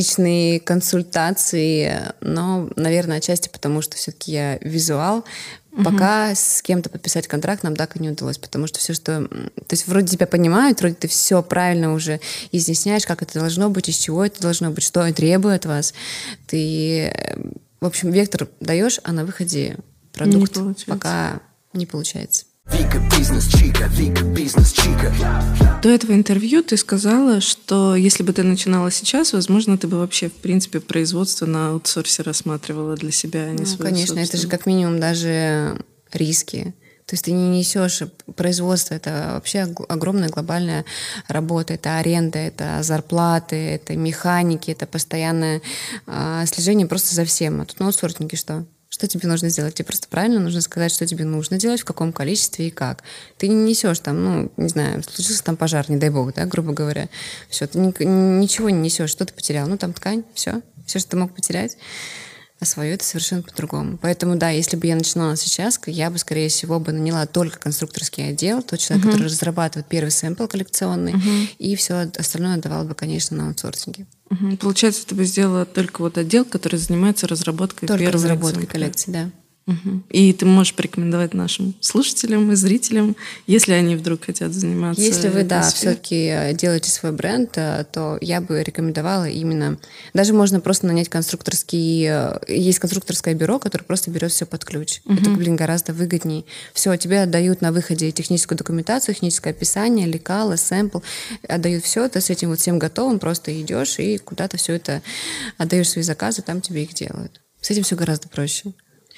различные консультации, но, наверное, отчасти потому, что все-таки я визуал, Пока с кем-то подписать контракт нам так и не удалось, потому что все, что... То есть вроде тебя понимают, вроде ты все правильно уже изъясняешь, как это должно быть, из чего это должно быть, что требует от вас. Ты, в общем, вектор даешь, а на выходе продукт пока не получается. Вика бизнес-чика, Вика бизнес-чика. До этого интервью ты сказала, что если бы ты начинала сейчас, возможно, ты бы вообще, в принципе, производство на аутсорсе рассматривала для себя, а не свое Конечно, это же как минимум даже риски. То есть ты не несешь производство, это вообще огромная глобальная работа, это аренда, это зарплаты, это механики, это постоянное слежение просто за всем. А тут на аутсорсинге что? Что тебе нужно сделать? Тебе просто правильно нужно сказать, что тебе нужно делать, в каком количестве и как. Ты не несешь там, не знаю, случился там пожар, не дай бог, да, грубо говоря. Все, ты ничего не несешь, что ты потерял? Там ткань, все, что ты мог потерять. А свое это совершенно по-другому. Поэтому, да, если бы я начинала сейчас, я бы, скорее всего, наняла только конструкторский отдел, тот человек, который разрабатывает первый сэмпл коллекционный, и все остальное отдавала бы, конечно, на аутсорсинге. Получается, ты бы сделала только отдел, который занимается разработкой только первой разработкой коллекции, да. И ты можешь порекомендовать нашим слушателям и зрителям, если они вдруг хотят заниматься. Если вы, все-таки делаете свой бренд, то я бы рекомендовала именно... Даже можно просто нанять есть конструкторское бюро, которое просто берет все под ключ. Это, гораздо выгоднее. Все, тебе отдают на выходе техническую документацию, техническое описание, лекало, сэмпл. Отдают все, ты с этим всем готовым просто идешь и куда-то все это отдаешь свои заказы, там тебе их делают. С этим все гораздо проще.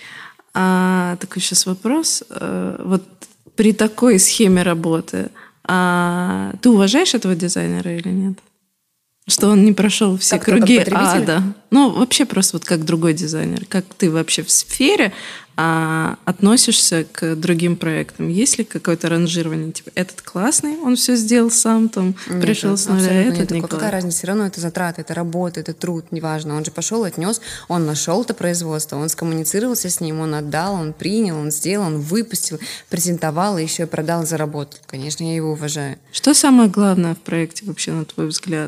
Такой сейчас вопрос. Вот при такой схеме работы ты уважаешь этого дизайнера или нет? Что он не прошел все круги ада. Вообще просто как другой дизайнер. Как ты вообще в сфере относишься к другим проектам? Есть ли какое-то ранжирование? Типа, этот классный, он все сделал сам, пришел с нуля, этот не классный. Какая разница? Все равно это затраты, это работа, это труд, неважно. Он же пошел, отнес, он нашел это производство, он скоммуницировался с ним, он отдал, он принял, он сделал, он выпустил, презентовал и еще и продал, заработал. Конечно, я его уважаю. Что самое главное в проекте вообще, на твой взгляд?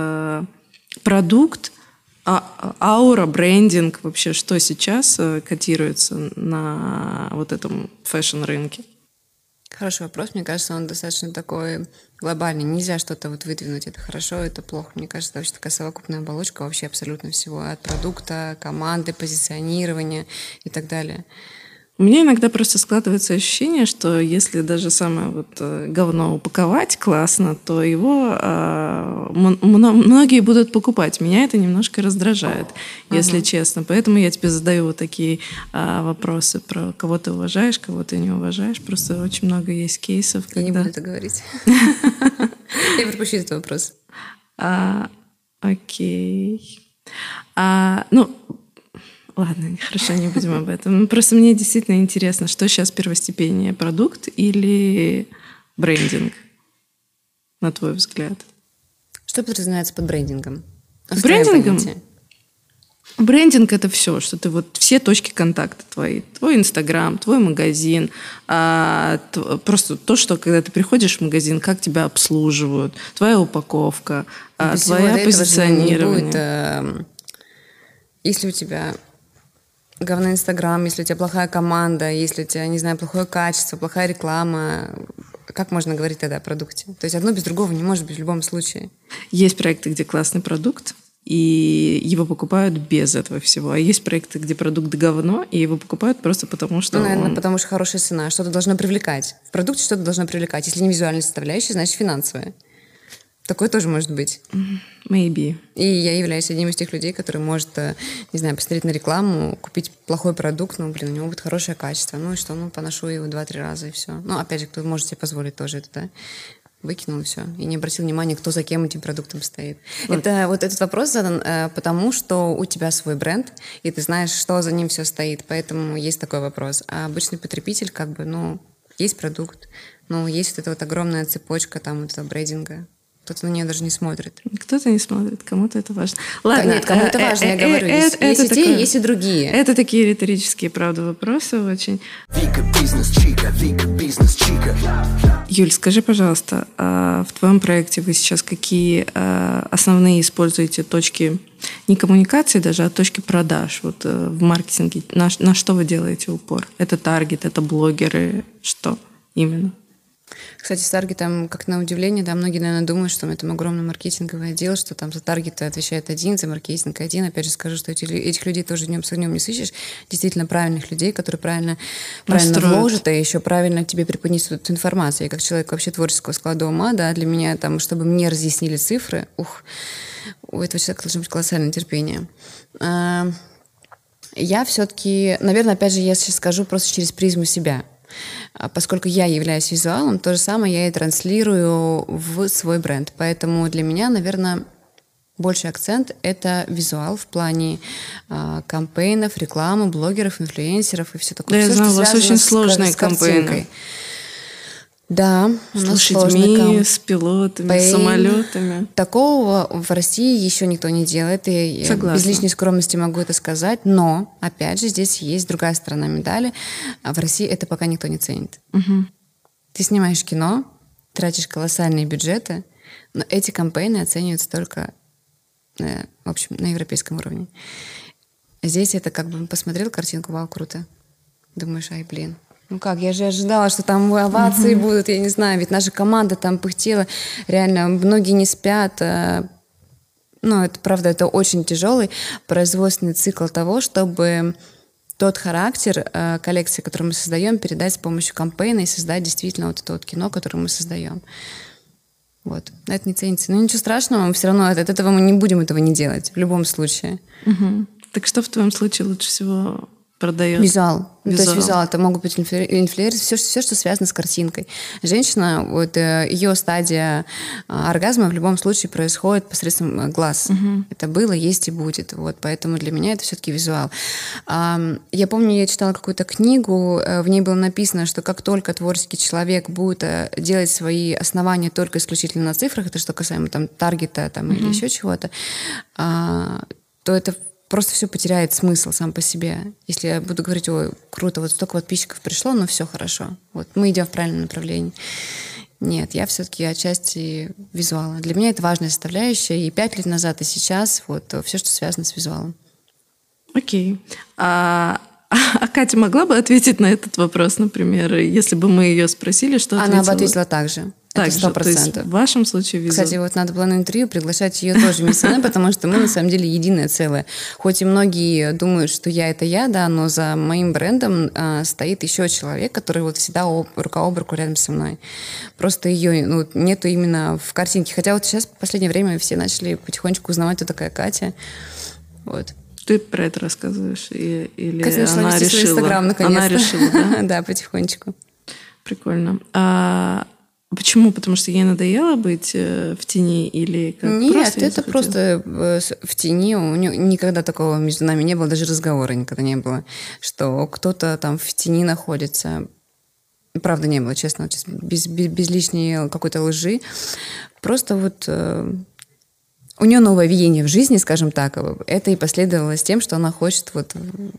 Продукт, аура, брендинг, вообще, что сейчас котируется на этом фэшн-рынке? Хороший вопрос. Мне кажется, он достаточно такой глобальный. Нельзя что-то выдвинуть. Это хорошо, это плохо. Мне кажется, это вообще такая совокупная оболочка вообще абсолютно всего. От продукта, команды, позиционирования и так далее. У меня иногда просто складывается ощущение, что если даже самое говно упаковать классно, то его многие будут покупать. Меня это немножко раздражает, если честно. Поэтому я тебе задаю такие вопросы про кого ты уважаешь, кого ты не уважаешь. Просто очень много есть кейсов. Я не буду это говорить. Я пропущу этот вопрос. Окей. Ладно, хорошо, не будем об этом. Просто мне действительно интересно, что сейчас первостепеннее, продукт или брендинг, на твой взгляд? Что подразумевается под брендингом? Брендингом? Брендинг — это все, что ты все точки контакта твои. Твой Инстаграм, твой магазин. Просто то, что когда ты приходишь в магазин, как тебя обслуживают, твоя упаковка, твое позиционирование. Если у тебя говно Инстаграм, если у тебя плохая команда, если у тебя, не знаю, плохое качество, плохая реклама, как можно говорить тогда о продукте? То есть одно без другого не может быть в любом случае. Есть проекты, где классный продукт, и его покупают без этого всего. А есть проекты, где продукт говно, и его покупают просто потому, что наверное, потому что хорошая цена. Что-то должно привлекать. В продукте что-то должно привлекать. Если не визуальная составляющая, значит финансовая. Такое тоже может быть. Maybe. И я являюсь одним из тех людей, который может, не знаю, посмотреть на рекламу, купить плохой продукт, у него будет хорошее качество. И что, поношу его 2-3 раза, и все. Опять же, кто может себе позволить тоже это, да? Выкинул, и все. И не обратил внимания, кто за кем этим продуктом стоит. Это этот вопрос задан потому, что у тебя свой бренд, и ты знаешь, что за ним все стоит. Поэтому есть такой вопрос. А обычный потребитель, есть продукт, есть эта огромная цепочка этого брендинга. Кто-то на нее даже не смотрит. Кто-то не смотрит, кому-то это важно. Ладно. Нет, кому это важно, я говорю. Есть и те, есть и другие. Это такие риторические, правда, вопросы очень. Вика бизнес-чика, Вика бизнес-чика. Юль, скажи, пожалуйста, в твоем проекте вы сейчас какие основные используете точки не коммуникации даже, а точки продаж вот в маркетинге. На что вы делаете упор? Это таргет, это блогеры, что именно? Кстати, с таргетом, как на удивление, да, многие, наверное, думают, что мы там огромный маркетинговый отдел, что там за таргеты отвечает один, за маркетинг один. Опять же скажу, что этих людей тоже днем с огнем не сыщешь. Действительно правильных людей, которые правильно вложат, и еще правильно тебе преподнесут эту информацию. Я как человек вообще творческого склада ума, да, для меня там, чтобы мне разъяснили цифры, у этого человека должно быть колоссальное терпение. Я все-таки, наверное, опять же, я сейчас скажу просто через призму себя. Поскольку я являюсь визуалом, то же самое я и транслирую в свой бренд. Поэтому для меня, наверное, больший акцент — это визуал в плане кампейнов, рекламы, блогеров, инфлюенсеров и все такое. Да, все, я знаю, что у вас очень сложные с картинкой. кампейны. Да, у нас с лошадьми, сложный с пилотами, с самолетами. Такого в России еще никто не делает, и Согласна. без лишней скромности могу это сказать, но, опять же, здесь есть другая сторона медали. В России это пока никто не ценит. Угу. Ты снимаешь кино, тратишь колоссальные бюджеты, но эти кампейны оцениваются только, в общем, на европейском уровне. Здесь это как бы посмотрел картинку, вау, круто. Думаешь, ай, блин. Ну как, я же ожидала, что там овации будут, я не знаю, ведь наша команда там пыхтела, реально, многие не спят. Ну, это правда, это очень тяжелый производственный цикл того, чтобы тот характер коллекции, которую мы создаем, передать с помощью кампейна и создать действительно вот это вот кино, которое мы создаем. Вот. Это не ценится. Но ничего страшного, мы все равно от этого мы не будем этого не делать, в любом случае. Угу. Так что в твоем случае лучше всего продает? Визуал. То есть визуал, это могут быть инфлюенсеры, все, что связано с картинкой. Женщина, вот ее стадия оргазма в любом случае происходит посредством глаз. Угу. Это было, есть и будет. Вот, поэтому для меня это все-таки визуал. Я помню, я читала какую-то книгу, в ней было написано, что как только творческий человек будет делать свои основания только исключительно на цифрах, это что касаемо там таргета там, или еще чего-то, то это просто все потеряет смысл сам по себе. Если я буду говорить, ой, круто, вот столько подписчиков пришло, но все хорошо. Вот мы идем в правильном направлении. Нет, я все-таки отчасти визуала. Для меня это важная составляющая. И 5 лет назад, и сейчас вот все, что связано с визуалом. Окей. А Катя могла бы ответить на этот вопрос, например, если бы мы ее спросили, что ответила? Она бы ответила так же. Так это 100%. же, то есть в вашем случае визуал. Кстати, вот надо было на интервью приглашать ее тоже вместе со мной, потому что мы на самом деле единое целое. Хоть и многие думают, что я это я, да, но за моим брендом стоит еще человек, который вот всегда рука об руку рядом со мной. Просто ее нету именно в картинке. Хотя вот сейчас в последнее время все начали потихонечку узнавать, кто такая Катя. Вот. Ты про это рассказываешь? Или Катя начала она вести свой решила? Инстаграм наконец-то. Она решила, да? Да, потихонечку. Прикольно. Почему? Потому что ей надоело быть в тени или как? Нет, это просто в тени. У нее никогда такого между нами не было, даже разговора никогда не было, что кто-то там в тени находится. Правда, не было, честно, без лишней какой-то лжи. Просто вот у нее новое видение в жизни, скажем так. Это и последовало с тем, что она хочет вот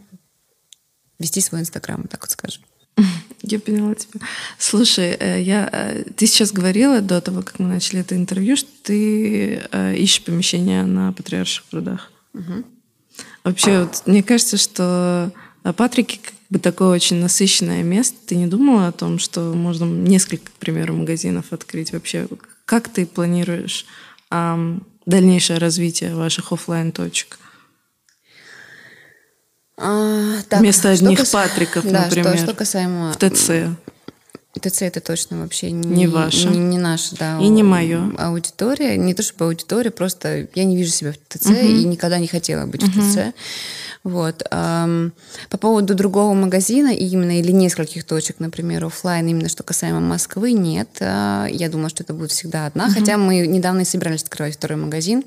вести свой Инстаграм, так вот скажем. Я поняла тебя. Слушай, ты сейчас говорила до того, как мы начали это интервью, что ты ищешь помещение на Патриарших прудах. Угу. Вообще, вот, мне кажется, что Патрики как бы такое очень насыщенное место. Ты не думала о том, что можно несколько, к примеру, магазинов открыть? Вообще, как ты планируешь дальнейшее развитие ваших офлайн-точек? Так, вместо одних Патриков, например, что касаемо в ТЦ. ТЦ это точно вообще не ваше. Не наша, да. И не мое. Аудитория. Не то чтобы аудитория, просто я не вижу себя в ТЦ и никогда не хотела быть в ТЦ. Вот. По поводу другого магазина именно или нескольких точек, например, офлайн, именно что касаемо Москвы, нет. Я думала, что это будет всегда одна. Хотя мы недавно и собирались открывать второй магазин.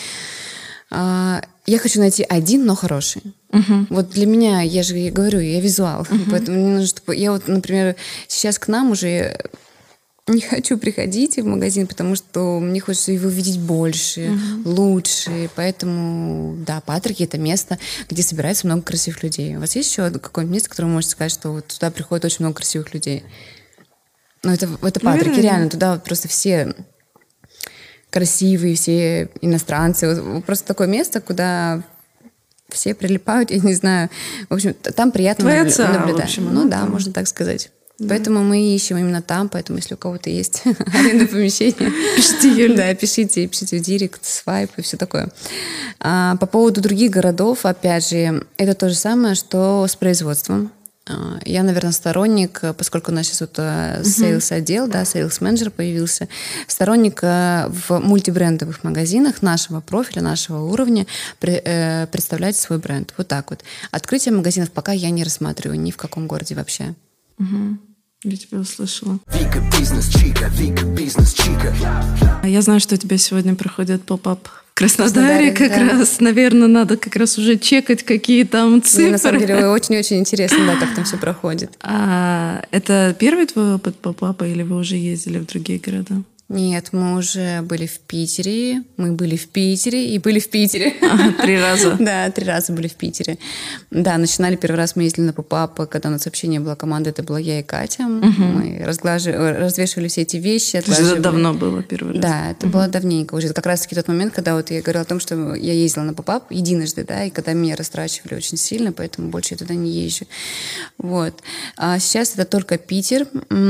Я хочу найти один, но хороший. Вот для меня, я же говорю, я визуал. Поэтому мне нужно, чтобы... Я вот, например, сейчас к нам уже не хочу приходить в магазин, потому что мне хочется его видеть больше, лучше. Поэтому, да, Патрики — это место, где собирается много красивых людей. У вас есть еще какое-нибудь место, которое вы можете сказать, что вот туда приходит очень много красивых людей? Ну, это Патрики, реально. Туда вот просто все... красивые, все иностранцы. Вот просто такое место, куда все прилипают, я не знаю. В общем, там приятно наблюдать. В общем, ну да, можно так сказать. Да. Поэтому мы ищем именно там, поэтому если у кого-то есть аренда помещения, пишите, Юля. Да, пишите в директ, свайп и все такое. По поводу других городов, опять же, это то же самое, что с производством. Я, наверное, сторонник, поскольку у нас сейчас вот сейлс-отдел, да, сейлс-менеджер появился, сторонник в мультибрендовых магазинах нашего профиля, нашего уровня представлять свой бренд. Вот так вот. Открытие магазинов пока я не рассматриваю ни в каком городе вообще. Угу. Я тебя услышала. Вика бизнес-чика, Вика бизнес-чика. Я знаю, что у тебя сегодня проходит поп-ап в Краснодаре как раз. Наверное, надо как раз уже чекать, какие там цифры. Мне, на самом деле, очень-очень интересно, да, как там все проходит. Это первый твой опыт поп-апа или вы уже ездили в другие города? Нет, мы уже были в Питере, мы были в Питере и были в Питере. 3 раза? Да, 3 раза были в Питере. Да, начинали первый раз, мы ездили на поп-ап, когда у нас вообще не было команды, это была я и Катя. Мы развешивали все эти вещи. Это давно было первый раз? Да, это было давненько уже. Это как раз-таки тот момент, когда вот я говорила о том, что я ездила на поп-ап единожды, да, и когда меня растрачивали очень сильно, поэтому больше я туда не езжу. Вот. А сейчас это только Питер.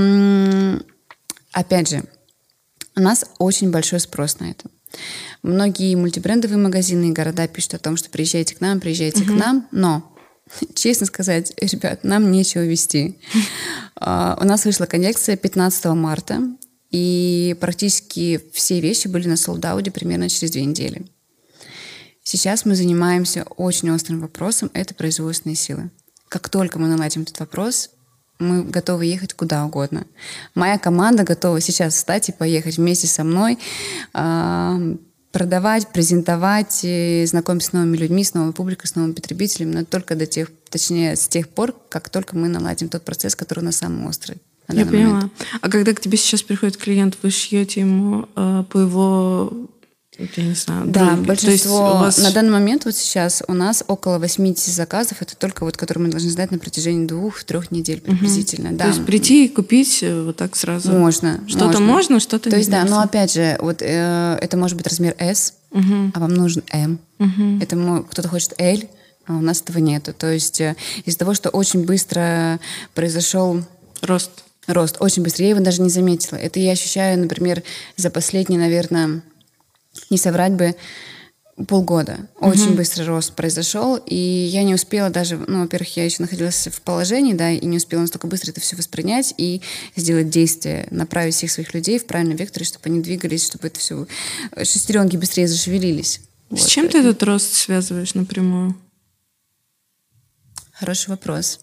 Опять же, у нас очень большой спрос на это. Многие мультибрендовые магазины и города пишут о том, что приезжайте к нам, но, честно сказать, ребят, нам нечего везти. У нас вышла коллекция 15 марта, и практически все вещи были на солд-ауте примерно через 2 недели. Сейчас мы занимаемся очень острым вопросом, это производственные силы. Как только мы наладим этот вопрос, мы готовы ехать куда угодно. Моя команда готова сейчас встать и поехать вместе со мной, продавать, презентовать, знакомиться с новыми людьми, с новой публикой, с новыми потребителями, но только с тех пор, как только мы наладим тот процесс, который у нас самый острый. Я поняла. А когда к тебе сейчас приходит клиент, вы шьете ему по его... Я не знаю. Да, большинство. На данный момент вот сейчас у нас около 80 заказов, это только вот, которые мы должны сдать на протяжении 2-3 недель приблизительно. Да. То есть прийти и купить вот так сразу? Можно. Что-то можно, что-то То нельзя. есть да, но опять же, вот это может быть размер S, а вам нужен M. Это кто-то хочет L, а у нас этого нету. То есть из-за того, что очень быстро произошел... Рост, очень быстро. Я его даже не заметила. Это я ощущаю, например, за последние, наверное... Не соврать бы, полгода. Очень быстрый рост произошел, и я не успела даже, во-первых, я еще находилась в положении, да, и не успела настолько быстро это все воспринять и сделать действия, направить всех своих людей в правильном векторе, чтобы они двигались, чтобы это все, шестеренки быстрее зашевелились. С чем ты этот рост связываешь напрямую? Хороший вопрос.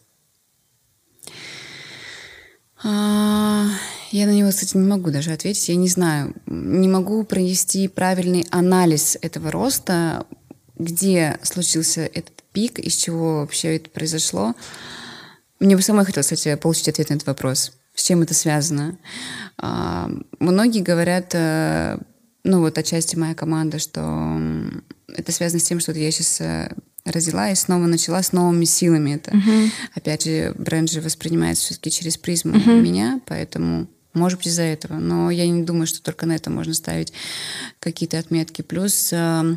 Я на него, кстати, не могу даже ответить. Я не знаю. Не могу провести правильный анализ этого роста, где случился этот пик, из чего вообще это произошло. Мне бы самой хотелось, кстати, получить ответ на этот вопрос. С чем это связано? Многие говорят, отчасти моя команда, что это связано с тем, что я сейчас родила и снова начала с новыми силами это. Опять же, бренд же воспринимается все-таки через призму меня, поэтому... Может быть, из-за этого. Но я не думаю, что только на это можно ставить какие-то отметки. Плюс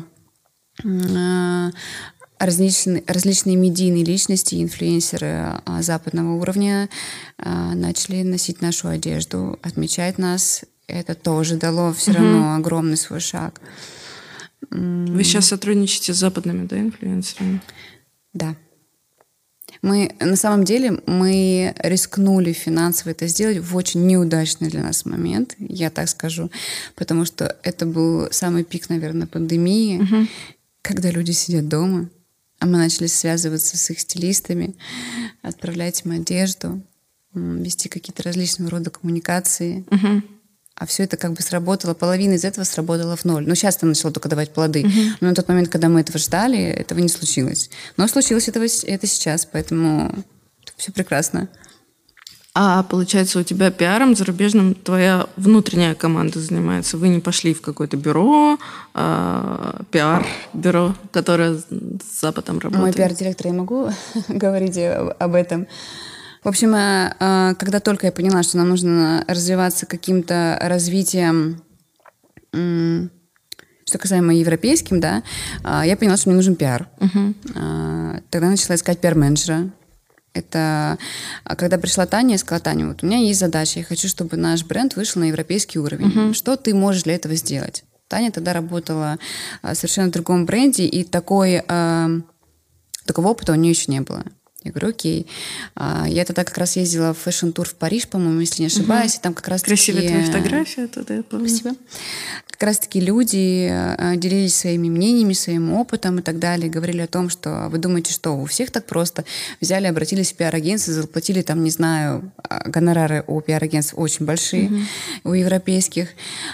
различные медийные личности, инфлюенсеры западного уровня начали носить нашу одежду, отмечать нас. Это тоже дало все равно огромный свой шаг. Вы сейчас сотрудничаете с западными, да, инфлюенсерами? Да. На самом деле, мы рискнули финансово это сделать в очень неудачный для нас момент, я так скажу, потому что это был самый пик, наверное, пандемии, когда люди сидят дома, а мы начали связываться с их стилистами, отправлять им одежду, вести какие-то различного рода коммуникации. А все это как бы сработало, половина из этого сработала в ноль. Но сейчас это начало только давать плоды. Но на тот момент, когда мы этого ждали, этого не случилось. Но случилось это сейчас, поэтому все прекрасно. А получается, у тебя пиаром зарубежным твоя внутренняя команда занимается. Вы не пошли в какое-то бюро, пиар-бюро, которое с Западом работает? Мой пиар-директор, я могу говорить об этом? В общем, когда только я поняла, что нам нужно развиваться каким-то развитием что касаемо европейским, да, я поняла, что мне нужен пиар. Тогда начала искать пиар-менеджера. Это когда пришла Таня, я сказала: Таня, вот у меня есть задача, я хочу, чтобы наш бренд вышел на европейский уровень. Что ты можешь для этого сделать? Таня тогда работала совершенно в другом бренде, и такого опыта у нее еще не было. Я говорю: окей. Я тогда как раз ездила в фэшн-тур в Париж, по-моему, если не ошибаюсь. И там как раз красивая твоя фотография тогда, я помню. Спасибо. Как раз-таки люди делились своими мнениями, своим опытом и так далее. Говорили о том, что вы думаете, что у всех так просто. Взяли, обратились в пиар-агентство, заплатили там, не знаю, гонорары у пиар-агентств очень большие, у европейских.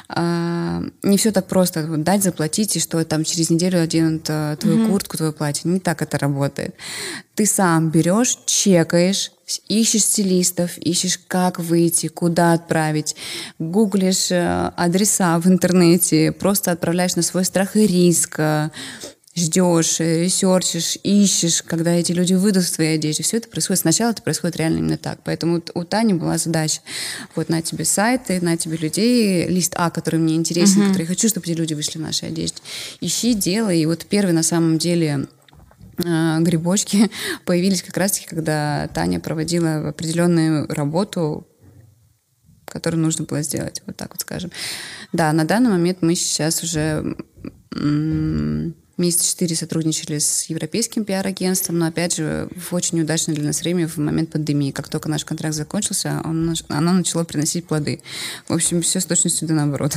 Не все так просто. Дать, заплатить, и что там через неделю оденут твою куртку, твое платье. Не так это работает. Ты сам берешь, чекаешь, ищешь стилистов, ищешь, как выйти, куда отправить, гуглишь адреса в интернете, просто отправляешь на свой страх и риск, ждешь, ресерчишь, ищешь, когда эти люди выйдут в твоей одежде. Все это происходит сначала, это происходит реально именно так. Поэтому у Тани была задача: вот на тебе сайты, на тебе людей, лист А, который мне интересен, который я хочу, чтобы эти люди вышли в нашей одежде. Ищи, делай. И вот первый на самом деле грибочки появились как раз-таки, когда Таня проводила определенную работу, которую нужно было сделать, вот так вот скажем. Да, на данный момент мы сейчас уже месяца 4 сотрудничали с европейским пиар-агентством, но, опять же, в очень неудачное для нас время, в момент пандемии. Как только наш контракт закончился, оно начало приносить плоды. В общем, все с точностью до наоборот.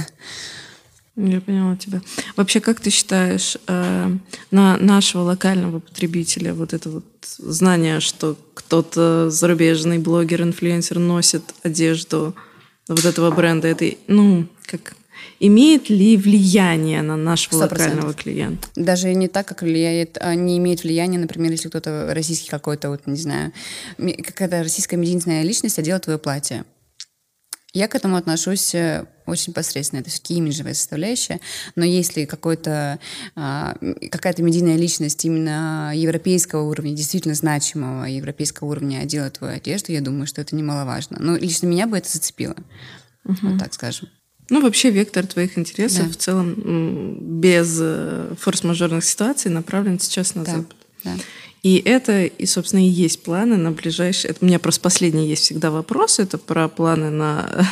Я поняла тебя. Вообще, как ты считаешь, на нашего локального потребителя вот это вот знание, что кто-то зарубежный блогер, инфлюенсер носит одежду вот этого бренда, это, как имеет ли влияние на нашего 100%. Локального клиента? Даже не так, как влияет, не имеет влияния, например, если кто-то российский какой-то, вот не знаю, какая-то российская медийная личность одела твое платье. Я к этому отношусь очень посредственно. Это все-таки имиджевая составляющая. Но если какая-то медийная личность именно европейского уровня, действительно значимого европейского уровня одела твою одежду, я думаю, что это немаловажно. Но лично меня бы это зацепило. Вот так скажем. Вообще вектор твоих интересов в целом без форс-мажорных ситуаций направлен сейчас на Запад. Да. И это, собственно, и есть планы на ближайшие... У меня просто последний есть всегда вопрос. Это про планы на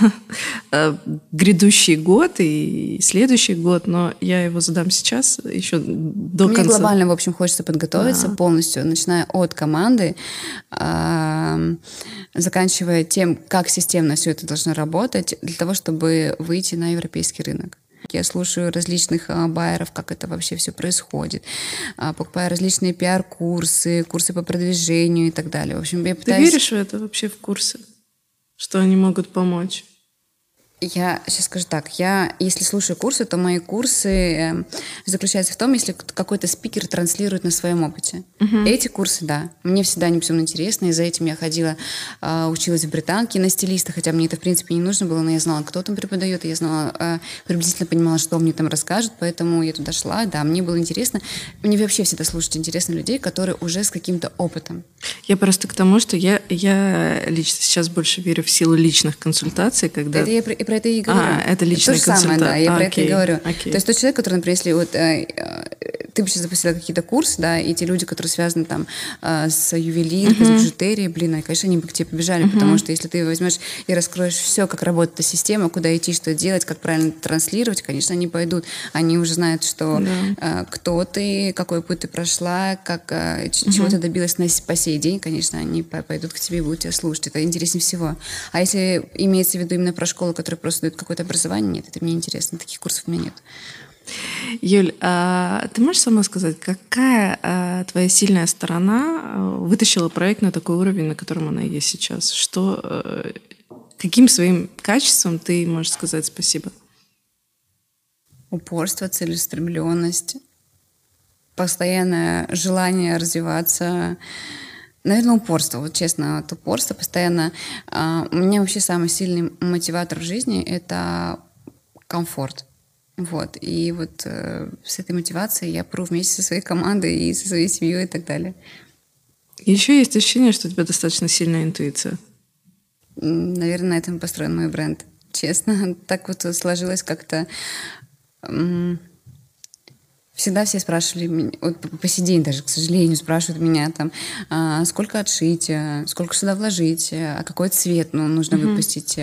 грядущий год и следующий год. Но я его задам сейчас, еще до конца. Мне глобально, в общем, хочется подготовиться полностью, начиная от команды, заканчивая тем, как системно все это должно работать, для того, чтобы выйти на европейский рынок. Я слушаю различных байеров, как это вообще все происходит. Покупаю различные пиар-курсы, курсы по продвижению и так далее. В общем, я пытаюсь... Ты веришь в это вообще, в курсы? Что они могут помочь? Я сейчас скажу так, если слушаю курсы, то мои курсы заключаются в том, если какой-то спикер транслирует на своем опыте. Эти курсы, да, мне всегда они безумно интересны, и за этим я ходила, училась в британке на стилиста, хотя мне это, в принципе, не нужно было, но я знала, кто там преподает, и я знала, приблизительно понимала, что мне там расскажут, поэтому я туда шла, да, мне было интересно. Мне вообще всегда слушать интересно людей, которые уже с каким-то опытом. Я просто к тому, что я лично сейчас больше верю в силу личных консультаций, когда... Это я про это и говорю. Это личная консультация. То же самое, да, я про это и говорю. Окей. То есть тот человек, который, например, если вот ты бы сейчас запустила какие-то курсы, да, и те люди, которые связаны там с ювелиркой, с бижутерией, конечно, они бы к тебе побежали, потому что если ты возьмешь и раскроешь все, как работает эта система, куда идти, что делать, как правильно транслировать, конечно, они пойдут. Они уже знают, что кто ты, какой путь ты прошла, чего ты добилась по сей день, конечно, они пойдут к тебе и будут тебя слушать. Это интереснее всего. А если имеется в виду именно про школу, которая просто дает какое-то образование, нет, это мне интересно. Таких курсов у меня нет. Юль, ты можешь сама сказать, какая твоя сильная сторона вытащила проект на такой уровень, на котором она есть сейчас? Каким своим качеством ты можешь сказать спасибо? Упорство, целеустремленность, постоянное желание развиваться. Наверное, упорство. Вот честно, от упорства постоянно. У меня вообще самый сильный мотиватор в жизни — это комфорт. Вот. И вот с этой мотивацией я пру вместе со своей командой и со своей семьей и так далее. Еще есть ощущение, что у тебя достаточно сильная интуиция. Наверное, на этом построен мой бренд. Честно. Так вот сложилось как-то... Всегда все спрашивали меня, вот по сей день даже, к сожалению, спрашивают меня там, сколько отшить, сколько сюда вложить, а какой цвет нужно выпустить.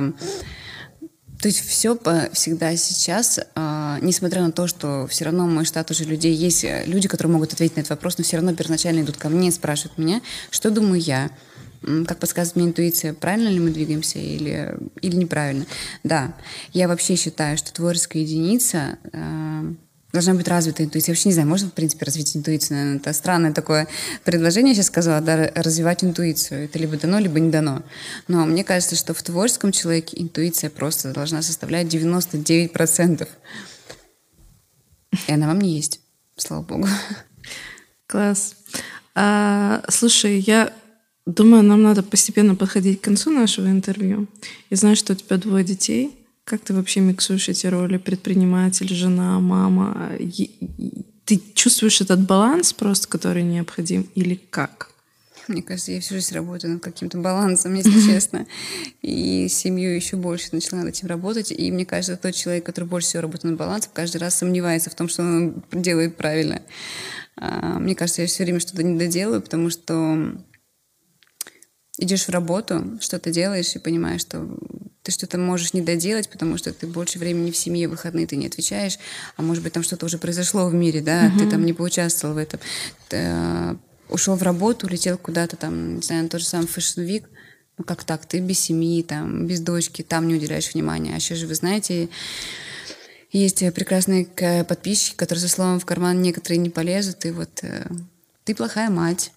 То есть все всегда сейчас, несмотря на то, что все равно мой штат уже людей, есть люди, которые могут ответить на этот вопрос, но все равно первоначально идут ко мне, спрашивают меня, что думаю я, как подсказывает мне интуиция, правильно ли мы двигаемся или неправильно. Да, я вообще считаю, что творческая единица должна быть развита интуиция. Я вообще не знаю, можно, в принципе, развить интуицию? Наверное, это странное такое предложение, я сейчас сказала, да, развивать интуицию. Это либо дано, либо не дано. Но мне кажется, что в творческом человеке интуиция просто должна составлять 99%. И она вам не есть, слава богу. Класс. Слушай, я думаю, нам надо постепенно подходить к концу нашего интервью. Я знаю, что у тебя 2 детей. Как ты вообще миксуешь эти роли? Предприниматель, жена, мама? Ты чувствуешь этот баланс просто, который необходим? Или как? Мне кажется, я всю жизнь работаю над каким-то балансом, если честно. И семью еще больше начала над этим работать. И мне кажется, тот человек, который больше всего работает над балансом, каждый раз сомневается в том, что он делает правильно. Мне кажется, я все время что-то не доделаю, потому что идешь в работу, что-то делаешь и понимаешь, что ты что-то можешь не доделать, потому что ты больше времени в семье, в выходные ты не отвечаешь, а может быть, там что-то уже произошло в мире, да, ты там не поучаствовал в этом. Ты ушел в работу, улетел куда-то там, не знаю, на тот же самый Fashion Week, ну как так, ты без семьи, там, без дочки, там не уделяешь внимания. А еще же, вы знаете, есть прекрасные подписчики, которые со словом в карман некоторые не полезут, и вот ты плохая мать.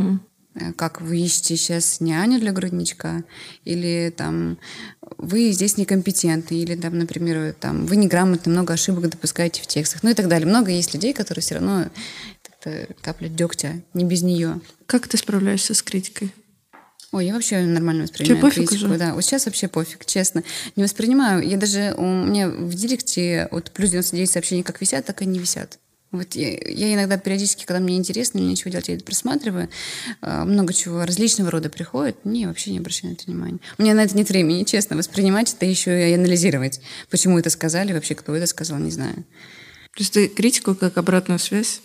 Как вы ищете сейчас няню для грудничка, или там вы здесь некомпетентны, или там, например, там, вы неграмотны, много ошибок допускаете в текстах, ну и так далее. Много есть людей, которые все равно это капля дегтя, не без нее. Как ты справляешься с критикой? Ой, я вообще нормально воспринимаю критику. Уже? Да, вот сейчас вообще пофиг, честно. Не воспринимаю. Я даже, у меня в директе от плюс 99 сообщений как висят, так и не висят. Вот я иногда периодически, когда мне интересно, мне нечего делать, я это просматриваю. Много чего различного рода приходит. Не, вообще не обращаю на это внимания. У меня на это нет времени, честно. Воспринимать это еще и анализировать. Почему это сказали, вообще кто это сказал, не знаю. То есть ты критику как обратную связь?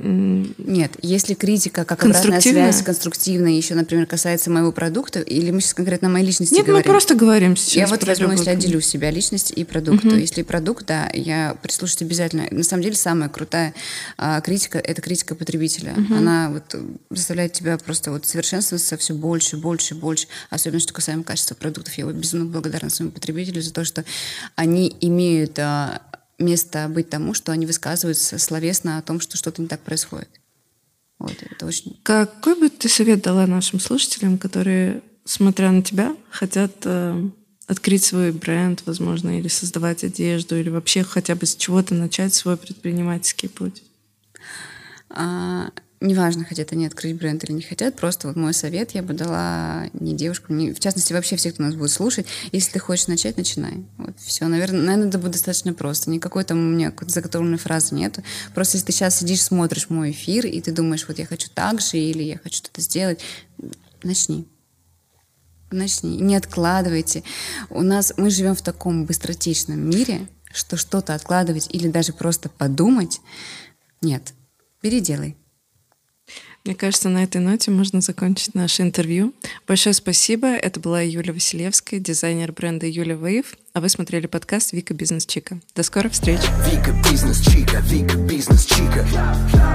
Нет, если критика как обратная связь конструктивная, еще, например, касается моего продукта, или мы сейчас конкретно о моей личности говорим? Нет, мы просто говорим сейчас. Я вот возьму, если отделю себя, личность и продукт. Если продукт, да, я прислушаюсь обязательно. На самом деле самая крутая критика — это критика потребителя. Она вот заставляет тебя просто вот совершенствоваться все больше, больше, больше. Особенно, что касаемо качества продуктов. Я безумно благодарна своему потребителю за то, что они имеют место быть тому, что они высказываются словесно о том, что что-то не так происходит. Вот, это очень... Какой бы ты совет дала нашим слушателям, которые, смотря на тебя, хотят открыть свой бренд, возможно, или создавать одежду, или вообще хотя бы с чего-то начать свой предпринимательский путь? Неважно, хотят они открыть бренд или не хотят, просто вот мой совет я бы дала не девушкам, в частности, вообще всех, кто нас будет слушать. Если ты хочешь начать, начинай. Вот все. Наверное, это будет достаточно просто. Никакой там у меня заготовленной фразы нету. Просто если ты сейчас сидишь, смотришь мой эфир, и ты думаешь, вот я хочу так же, или я хочу что-то сделать, начни. Начни. Не откладывайте. Мы живем в таком быстротечном мире, что что-то откладывать или даже просто подумать, нет. Переделай. Мне кажется, на этой ноте можно закончить наше интервью. Большое спасибо. Это была Юля Василевская, дизайнер бренда Юля Wave. А вы смотрели подкаст «Вика Бизнес Чика». До скорых встреч. Вика Бизнес Чика, Вика Бизнес Чика.